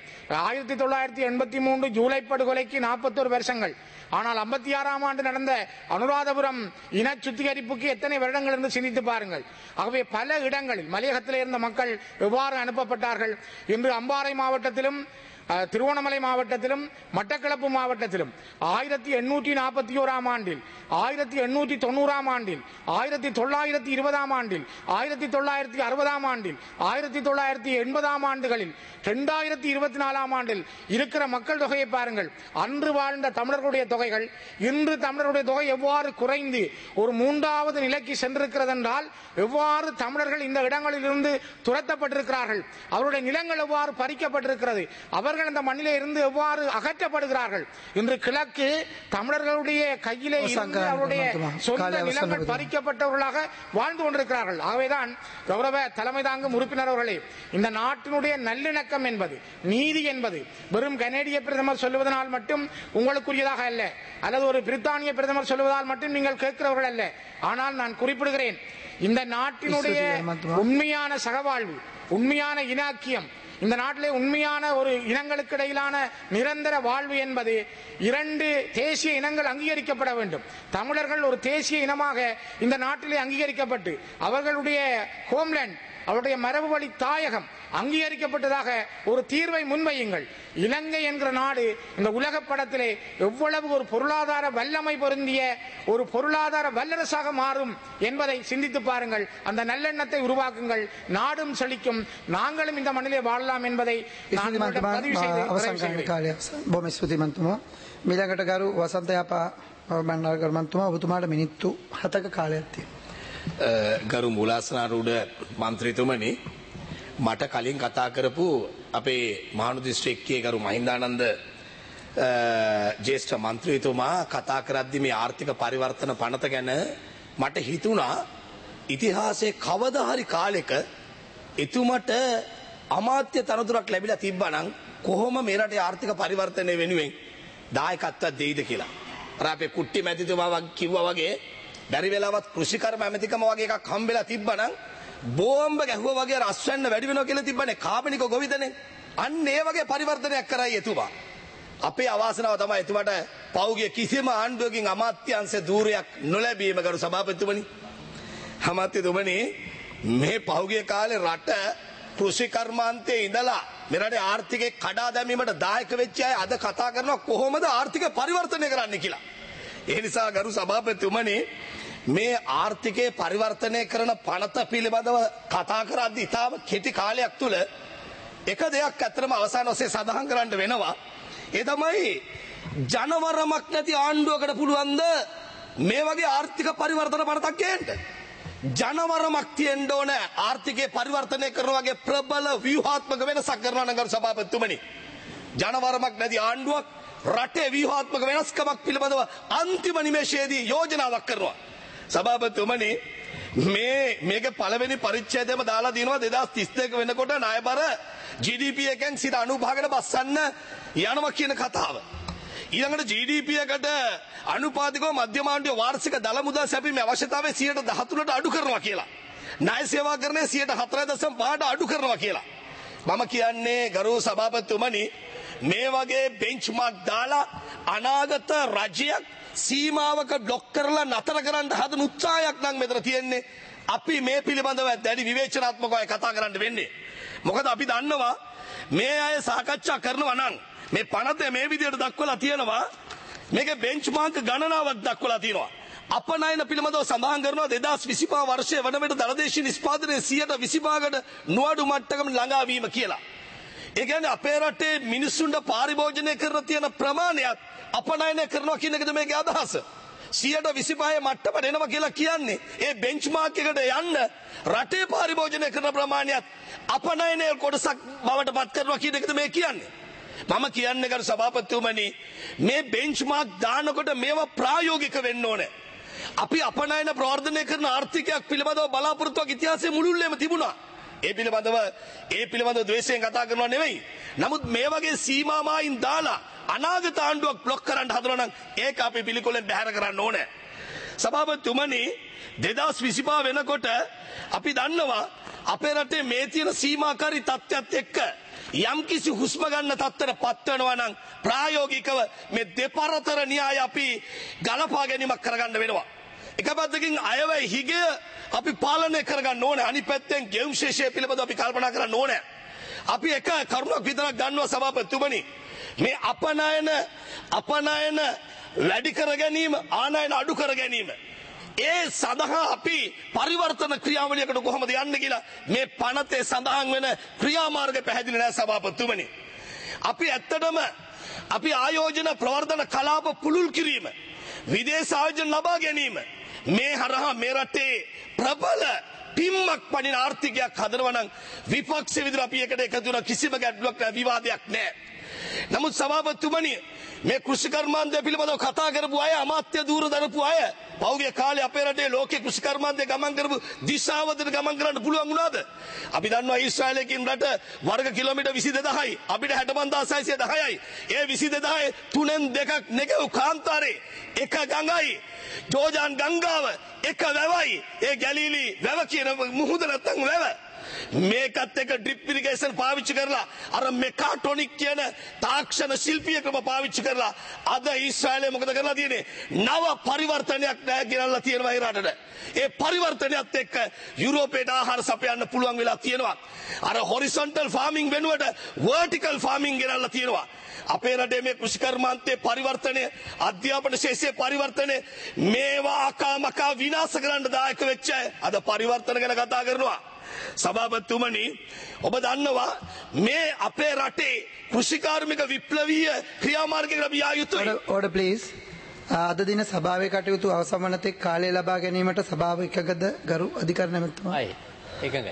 1983 ஜூலை படுகொலைக்கு 41 வருஷங்கள். ஆனால் 56ஆம் ஆண்டு நடந்த அனுராதபுரம் இன சுத்திகரிப்புக்கு எத்தனை வருடங்கள் என்று சிந்தித்து பாருங்கள். ஆகவே பல இடங்களில் மலையகத்தில் இருந்த மக்கள் எவ்வாறு அனுப்பப்பட்டார்கள் என்று அம்பாறை மாவட்டத்திலும் திருவண்ணாமலை மாவட்டத்திலும் மட்டக்களப்பு மாவட்டத்திலும் 1841ஆம் ஆண்டில், 1890ஆம் ஆண்டில், 1920ஆம் ஆண்டில், 1960ஆம் ஆண்டில், 1980ஆம் ஆண்டுகளில், 2024ஆம் ஆண்டில் இருக்கிற மக்கள் தொகையை பாருங்கள். அன்று வாழ்ந்த தமிழர்களுடைய தொகைகள் இன்று தமிழர்களுடைய தொகை எவ்வாறு குறைந்து ஒரு 3வது நிலைக்கு சென்றிருக்கிறது என்றால், எவ்வாறு தமிழர்கள் இந்த இடங்களில் இருந்து துரத்தப்பட்டிருக்கிறார்கள், அவருடைய நிலங்கள் எவ்வாறு பறிக்கப்பட்டிருக்கிறது, அவர்கள் அந்த மண்ணிலே இருந்து எவ்வாறு அகற்றப்படுகிறார்கள். இன்று கிழக்கு தமிழர்களுடைய கையிலே இருந்து அவருடைய சொந்த நிலங்கள் பறிக்கப்பட்டவர்களாக வாழ்ந்து கொண்டிருக்கிறார்கள். ஆகவேதான் கௌரவ தலைமை தாங்கும் உறுப்பினர் அவர்களே, இந்த நாட்டினுடைய நல்லிணக்கம் என்பது, நீதி என்பது வெறும் கனேடிய பிரதமர் சொல்லுவதனால் மட்டும் உங்களுக்குரியதாக அல்ல, அல்லது ஒரு பிரித்தானிய பிரதமர் சொல்லுவதால் மட்டும் நீங்கள் கேட்கிறவர்கள் அல்ல. ஆனால் நான் குறிப்பிடுகிறேன், இந்த நாட்டினுடைய உண்மையான சகவாழ்வு, உண்மையான இனாக்கியம், இந்த நாட்டிலே உண்மையான ஒரு இனங்களுக்கு இடையிலான நிரந்தர வாழ்வு என்பது இரண்டு தேசிய இனங்கள் அங்கீகரிக்கப்பட வேண்டும். தமிழர்கள் ஒரு தேசிய இனமாக இந்த நாட்டிலே அங்கீகரிக்கப்பட்டு அவர்களுடைய ஹோம்லேண்ட், அவருடைய மரபு வழி தாயகம் அங்கீகரிக்கப்பட்டதாக ஒரு தீர்வை முன்வையுங்கள். இலங்கை என்கிற நாடு இந்த உலக படத்திலே எவ்வளவு ஒரு பொருளாதார வல்லமை பொருந்திய ஒரு பொருளாதார வல்லரசாக மாறும் என்பதை சிந்தித்து பாருங்கள். அந்த நல்லெண்ணத்தை உருவாக்குங்கள். நாடும் செழிக்கும், நாங்களும் இந்த மண்ணிலே வாழலாம் என்பதை
මිලකට ගරු වසන්තයාපා බණ්ඩාරකර මන්තුමා ඔබතුමාට මිනිත්තු 7ක කාලයක් තියෙනවා.
ගරු මූලාසනාරූඪ මන්ත්‍රීතුමනි, මට කලින් කතා කරපු අපේ මහානු දිස්ත්‍රික්කයේ ගරු මහින්දානන්ද ජ්‍යෙෂ්ඨ මන්ත්‍රීතුමා කතා කරද්දී මේ ආර්ථික පරිවර්තන පනත ගැන මට හිතුණා ඉතිහාසයේ කවදා හරි කාලෙක එතුමට අමාත්‍ය තනතුරක් ලැබිලා තිබ්බනම් කොහොම මේ රටේ ආර්ථික පරිවර්තනය වෙනුවෙන් දායකත්වයක් දෙයිද කියලා. අර අපේ කුට්ටි මැතිතුමා කිව්වා වගේ බැරි වෙලාවත් කෘෂිකර්ම ඇමතිකම වගේ එකක් හම්බෙලා තිබ්බනම් බෝම්බ ගැහුවා වගේ රස්වැන්න වැඩි වෙනවා කියලා තිබ්බනේ. කාබනික ගොවිතැනේ. අන්න ඒ වගේ පරිවර්තනයක් කරයි එතුමා. අපේ අවාසනාව තමයි එතුමාට පෞගිය කිසිම ආණ්ඩුවකින් අමාත්‍යාංශ ධූරයක් නොලැබීම. ගරු සභාපතිතුමනි, අමාත්‍යතුමනි, මේ පෞගිය කාලේ රට කෘෂි කර්මාන්තයේ ඉඳලා මේ රටේ ආර්ථිකේ කඩා දැමීමට දායක වෙච්ච අය අද කතා කරනවා කොහොමද ආර්ථික පරිවර්තනය කරන්න කියලා. ඒ නිසා ගරු සභාපතිතුමනි, මේ ආර්ථිකයේ පරිවර්තනය කරන පනත පිළිබඳව කතා කරද්දී ඉතාම කෙටි කාලයක් තුල එක දෙයක් අතරම අවසාන ඔස්සේ සඳහන් කරන්න වෙනවා. ඒ තමයි ජනවරමක් නැති ආණ්ඩුවකට පුළුවන්ද මේ වගේ ආර්ථික පරිවර්තන පනතක් ගේන්න? ජනවරමක් තියෙන්න ඕන ආර්ථිකයේ පරිවර්තනය කරන වගේ ප්‍රබල ව්‍යුහාත්මක වෙනසක් කරනවා නම් ගරු සභාපතිතුමනි, ජනවරමක් නැති ආණ්ඩුවක් රටේ ව්‍යුහාත්මක වෙනස්කමක් පිළිබඳව අන්තිම නිමේෂයේදී යෝජනාවක් කරනවා. සභාපතිතුමනි, මේක පළවෙනි පරිච්ඡේදයේම දාලා දිනවා 2032 වෙනකොට ණයබර GDP එකෙන් 95කට බස්සන්න යනවා කියන කතාව. ඊළඟට GDP එකට අනුපාතිකව මධ්‍යම ආණ්ඩුවේ වාර්ෂික දල මුදල් සැපීමේ අවශ්‍යතාවය 13%ට අඩු කරනවා කියලා. ණය සේවාකරණය 4.5ට අඩු කරනවා කියලා. මම කියන්නේ ගරු සභාපතිතුමනි, මේ වගේ බෙන්ච්මාර්ක් දාලා අනාගත රජයක් සීමාවක બ્લોක් කරලා නතර කරන්න හදන උත්සාහයක් නම් මෙතන තියෙන්නේ. අපි මේ පිළිබඳව දැඩි විවේචනාත්මකව කතා කරන්න වෙන්නේ. මොකද අපි දන්නවා මේ අය සාකච්ඡා කරනවා නම් මේ පනතේ මේ විදිහට දක්වලා තියෙනවා, මේකේ බෙන්ච්මාර්ක් ගණනාවක් දක්වලා තියෙනවා. අපනයන පිළිබඳව සඳහන් කරනවා 2025 වර්ෂයේ වන විට දලදේශීය නිෂ්පාදනයේ 125කට නොඅඩු මට්ටමකට ළඟා වීම කියලා. ඒ කියන්නේ අපේ රටේ මිනිස්සුන්ට පාරිභෝජනය කරන තියෙන ප්‍රමාණයත් අපනයනය කරනවා කියන එකද මේකේ අදහස. 125 මට්ටමට එනවා කියලා කියන්නේ ඒ බෙන්ච්මාර්ක් එකට යන්න රටේ පාරිභෝජනය කරන ප්‍රමාණයත් අපනයනයේ කොටසක් බවට පත් කරනවා කියන එකද මේ කියන්නේ. මම කියන්නේ ගරු සභාපතිතුමනි, මේ බෙන්ච්මාර්ක් දානකොට මේවා ප්‍රායෝගික වෙන්න ඕනේ. අපි අපනයන ප්‍රවර්ධනය කරන ආර්ථිකයක් පිළිබඳව බලාපොරොත්තුවක් ඉතිහාසයේ මුළුල්ලේම තිබුණා. ඒ පිළිබඳව ද්වේෂයෙන් කතා කරනවා නෙවෙයි. නමුත් මේ වගේ සීමාමායින් දාලා අනාගත ආණ්ඩුවක් બ્લોක් කරන්න හදනවා නම් ඒක අපි පිළිකොලෙන් බැහැර කරන්න ඕනේ. සභාපතිතුමනි, 2025 වෙනකොට අපි දන්නවා අපේ රටේ මේ තියෙන සීමාකාරී තත්ත්වයක් එක්ක යම්කිසි හුස්ම ගන්න තත්ත්වයට පත් වෙනවා නම් ප්‍රායෝගිකව මේ දෙපරතර න්‍යාය අපි ගලපා ගැනීමක් කරගන්න වෙනවා. එක පැත්තකින් අයවැය හිගය අපි පාලනය කරගන්න ඕනේ. අනිත් පැත්තෙන් ගෙවුම් ශේෂය පිළිබඳව අපි කල්පනා කරන්න ඕනේ. අපි එක කරුණක් විතරක් ගන්නවා සභාපතිතුමනි, මේ අපනයන වැඩි කර ගැනීම, ආනයන අඩු කර ගැනීම, ඒ සඳහා අපි පරිවර්තන ක්‍රියාවලියකට කොහොමද යන්නේ කියලා මේ පනතේ සඳහන් වෙන ක්‍රියාමාර්ග පැහැදිලි නැහැ සභාපතිතුමනි. අපි ඇත්තටම අපි ආයෝජන ප්‍රවර්ධන කලාප පුළුල් කිරීම, විදේශ ආයෝජන ලබා ගැනීම, මේ හරහා මේ රටේ ප්‍රබල පිම්මක් පනින ආර්ථිකයක් හදනවා නම් විපක්ෂ විදිහට අපි එකට එකතු වෙන කිසිම ගැටලුවක් නැහැ, විවාදයක් නැහැ. නමුත් සභාපතිතුමනි, මේ කෘෂි කර්මාන්තය පිළිබඳව කතා කරපු අය, අමාත්‍ය ධූර දරපු අය පෞගේ කාලේ අපේ රටේ ලෝකේ කෘෂි කර්මාන්තය ගමන් කරපු දිශාවතට ගමන් කරන්න පුළුවන් වුණාද? අපි දන්නවා ඊශ්‍රායලයකින් රට වර්ග කිලෝමීටර් 22000යි, අපිට 65610යි. ඒ 22000 තුනෙන් දෙකක් නෙගෙව් කාන්තාරේ එක ගඟයි, ජෝර්ජාන් ගංගාව එක වැවයි. ඒ ගැලීලි වැව කියන මුහුද නැත්තම් වැව. මේකත් එක ඩ්‍රිප් ඉරිගේෂන් පාවිච්චි කරලා අර මෙකාටොනික් කියන තාක්ෂණ ශිල්පීයකම පාවිච්චි කරලා අද ඊශ්‍රායලය මොකද කරලා තියෙන්නේ? නව පරිවර්තනයක් ගෙනල්ලා තියෙනවා ඒ රටට. ඒ පරිවර්තනයත් එක්ක යුරෝපයට ආහාර සපයන්න පුළුවන් වෙලා තියෙනවා. අර හොරිසොන්ටල් ෆාමිං වෙනුවට වර්ටිකල් ෆාමිං ගෙනල්ලා තියෙනවා. අපේ රටේ මේ කෘෂිකර්මාන්තයේ පරිවර්තනය, අධ්‍යාපන ශාස්ත්‍රයේ පරිවර්තනය මේවා අකාමකා විනාශ කරන්න දායක වෙච්ච අද පරිවර්තන ගැන කතා කරනවා. සභාපතිතුමනි, ඔබ දන්නවා මේ අපේ රටේ කෘෂිකාර්මික විප්ලවීය ක්‍රියාමාර්ගයකට අපි යා යුතුයි.
order please. අද දින සභාවේ කටයුතු අවසන් වන තෙක් කාලය ලබා ගැනීමට සභාව එකගද ගරු අධිකරණ ඇමතුමා.
එකඟයි.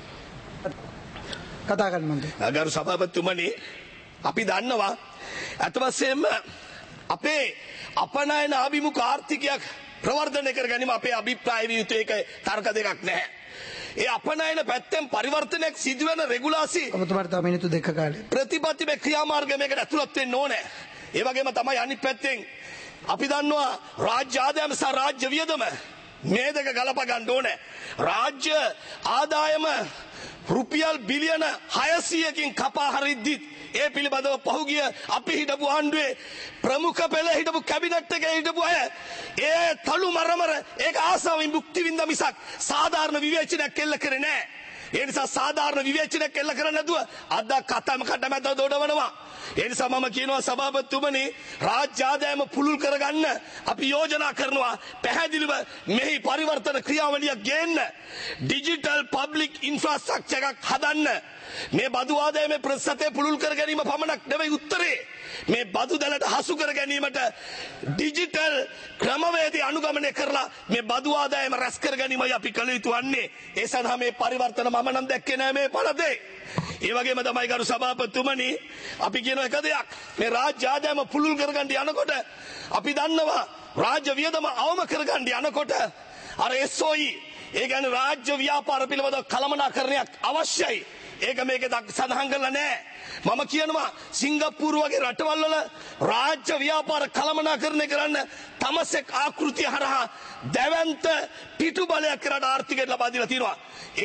කතා කරන්න මන්ත්‍රී.
ගරු සභාපතිතුමනි, අපි දන්නවා අත වශයෙන්ම අපේ අපනයන අභිමුඛ ආර්ථිකයක් ප්‍රවර්ධනය කර ගැනීම අපේ අභිප්‍රාය විය යුතු. ඒක තර්ක දෙකක් නැහැ. ඒ අපනයන පැත්තෙන් පරිවර්තනයක් සිදුවෙන රෙගුලාසි
ඔබතුමාට තව මිනිත්තු දෙක කාලය.
ප්‍රතිපත්තිමය ක්‍රියාමාර්ග මේකට ඇතුළත් වෙන්න ඕනේ. ඒ වගේම තමයි අනිත් පැත්තෙන් අපි දන්නවා රාජ්‍ය ආදායම සහ රාජ්‍ය වියදම මේ දෙක ගලප ගන්න ඕනේ. රාජ්‍ය ආදායම රුපියල් බිලියන 600කින් කපා හරිද්දිත් ඒ පිළිබඳව පහුගිය අපි හිටපු ආණ්ඩුවේ ප්‍රමුඛ පෙළ හිටපු කැබිනට් එකේ හිටපු අය ඒ තලු මරමර ඒක ආසාවෙන් භුක්ති විඳ මිසක් සාධාරණ විවේචනයක් එල්ල කරේ නැහැ. ඒ නිසා සාධාරණ විවේචනයක් එල්ල කරන්නේ නැතුව අද කතම කඩමැද දොඩවනවා. ඒ නිසා මම කියනවා සභාපතිතුමනි, රාජ්‍ය ආදායම පුළුල් කරගන්න අපි යෝජනා කරනවා පැහැදිලිව මෙහි පරිවර්තන ක්‍රියාවලියක් ගේන්න, ඩිජිටල් පබ්ලික් ඉන්ෆ්‍රාස්ට්‍රක්චර් එකක් හදන්න. මේ බදු ආදායමේ ප්‍රතිශතය පුළුල් කර ගැනීම පමණක් නෙවෙයි උත්තරේ. මේ බදු දැලට හසු කර ගැනීමට ඩිජිටල් ක්‍රමවේද අනුගමනය කරලා මේ බදු ආදායම රැස් කර ගැනීමයි අපි කළ යුතු වන්නේ. ඒ සඳහා මේ පරිවර්තන මම නම් දැක්කේ නෑ මේ පළදේ. ඒ වගේම තමයි ගරු සභාපතිතුමනි, අපි කියන එක දෙයක්, මේ රාජ්‍ය ආදායම පුළුල් කරගන්න යනකොට අපි දන්නවා රාජ්‍ය වියදම අවම කරගන්න යනකොට අර SOE, ඒ කියන්නේ රාජ්‍ය ව්‍යාපාර පිළිබඳ කළමනාකරණයක් අවශ්‍යයි. ඒක මේකේ සඳහන් කරලා නැහැ. මම කියනවා සිංගප්පූරු වගේ රටවල් වල රාජ්‍ය ව්‍යාපාර කළමනාකරණය කරන්න තමසෙක් ආකෘතිය හරහා දැවැන්ත පිටු බලයක් රට ආර්ථිකයට ලබා දීලා තියෙනවා.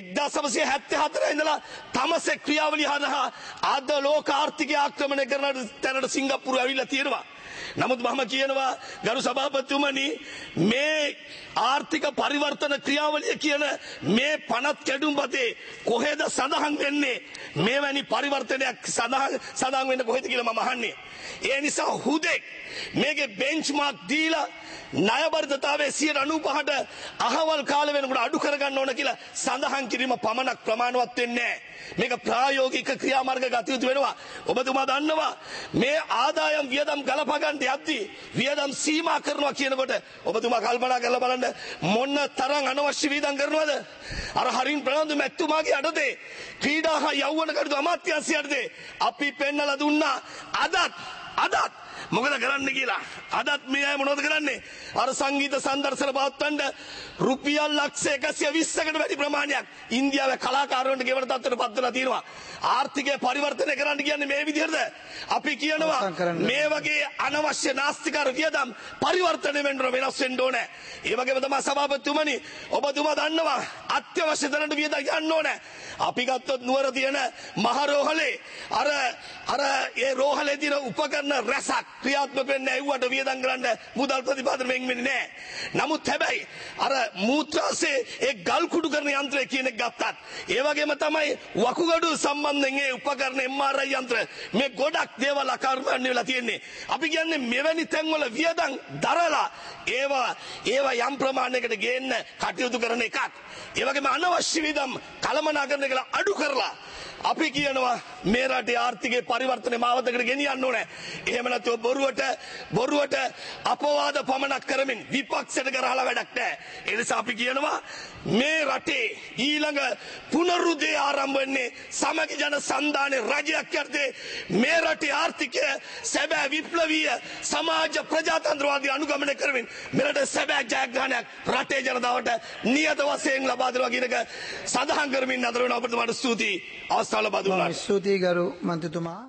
1974 ඉඳලා තමසෙක් ක්‍රියාවලිය හරහා අද ලෝක ආර්ථිකය ආක්‍රමණය කරන තැනට සිංගප්පූරු ඇවිල්ලා තියෙනවා. නමුත් මම කියනවා ගරු සභාපතිතුමනි, මේ ආර්ථික පරිවර්තන ක්‍රියාවලිය කියන මේ පනත් කැඩුම්පතේ කොහෙද සඳහන් වෙන්නේ? මේවැනි පරිවර්තනයක් සඳහන් වෙන්න කොහෙද කියලා මම අහන්නේ. ඒ නිසා හුදෙක් මේකේ බෙන්ච්මාර්ක් දීලා ණයබරිතතාවයේ 95ට අහවල් කාල වෙනකොට අඩු කරගන්න ඕන කියලා සඳහන් කිරීම පමණක් ප්‍රමාණවත් වෙන්නේ නැහැ. මේක ප්‍රායෝගික ක්‍රියාමාර්ග ගත යුතු වෙනවා. ඔබතුමා දන්නවා මේ ආදායම් වියදම් ගලපා ගන්න යද්දී වියදම් සීමා කරනවා කියනකොට ඔබතුමා කල්පනා කරලා බලන්න මොන තරම් අනවශ්‍ය වියදම් කරනවද? අර හරින් ප්‍රනන්දු මැතිතුමාගේ අඩතේ ක්‍රීඩා හා යෞවන කටයුතු අමාත්‍යාංශය යටතේ අපි පෙන්නලා දුන්නා. අදත් මොකද කරන්න කියලා. අදත් මේ අය මොනවද කරන්නේ? අර සංගීත සංදර්ශන පවත්වන්න රුපියල් ලක්ෂ 120කට වැඩි ප්‍රමාණයක් ඉන්දියාවේ කලාකාරවන්ට ගෙවන තත්ත්වයට පත් වෙලා තියෙනවා. ආර්ථිකය පරිවර්තනය කරන්න කියන්නේ මේ විදිහටද? අපි කියනවා මේ වගේ අනවශ්‍ය නාස්තිකාර වියදම් පරිවර්තනය වෙන්න වෙනස් වෙන්න ඕනේ. ඒ වගේම තමයි සභාපතිතුමනි, ඔබතුමා දන්නවා අත්‍යවශ්‍ය තැනට වියදම් ගන්න ඕනේ. අපි ගත්තොත් නුවර තියෙන මහ රෝහලේ අර ඒ රෝහලේ තියෙන උපකරණ රැසක් ක්‍රියාත්මක වෙන්නේ ඇව්වට වියදම් කරන්න මුදල් ප්‍රතිපාදන වෙන්නේ නැහැ. නමුත් හැබැයි අර මූත්‍රාසේ ඒ ගල් කුඩු කරන යන්ත්‍රය කියන එක ගත්තත්, ඒ වගේම තමයි වකුගඩු සම්බන්ධයෙන් ඒ උපකරණ MRI යන්ත්‍ර, මේ ගොඩක් දේවල් අකර්මණ්‍ය වෙලා තියෙන්නේ. අපි කියන්නේ මෙවැනි තැන්වල වියදම් දරලා ඒවා යම් ප්‍රමාණයකට ගේන්න කටයුතු කරන එකක්. ඒ වගේම අනවශ්‍ය වියදම් කළමනාකරණය කරලා අඩු කරලා අපි කියනවා මේ රටේ ආර්ථිකයේ පරිවර්තනය මාවතකට ගෙනියන්න ඕනේ. එහෙම නැත්නම් බොරුවට අපවාද පමණක් කරමින් විපක්ෂයට කරහලා වැඩක් නැහැ. ඒ නිසා අපි කියනවා මේ රටේ ඊළඟ පුනරුදේ ආරම්භ වෙන්නේ සමගි ජන සන්ධානයේ රජයක් යටතේ. මේ රටේ ආර්ථිකය සැබෑ විප්ලවීය සමාජ ප්‍රජාතන්ත්‍රවාදී අනුගමනය කරමින් මෙරට සැබෑ ජයග්‍රහණයක් රටේ ජනතාවට නියත වශයෙන් ලබා දෙනවා කියන එක සඳහන් කරමින් අතර වෙන ඔබතුමාට ස්තුතියි. අවස්ථාව ලබා දුන්නාට
ස්තුතියි ගරු මන්ත්‍රීතුමා.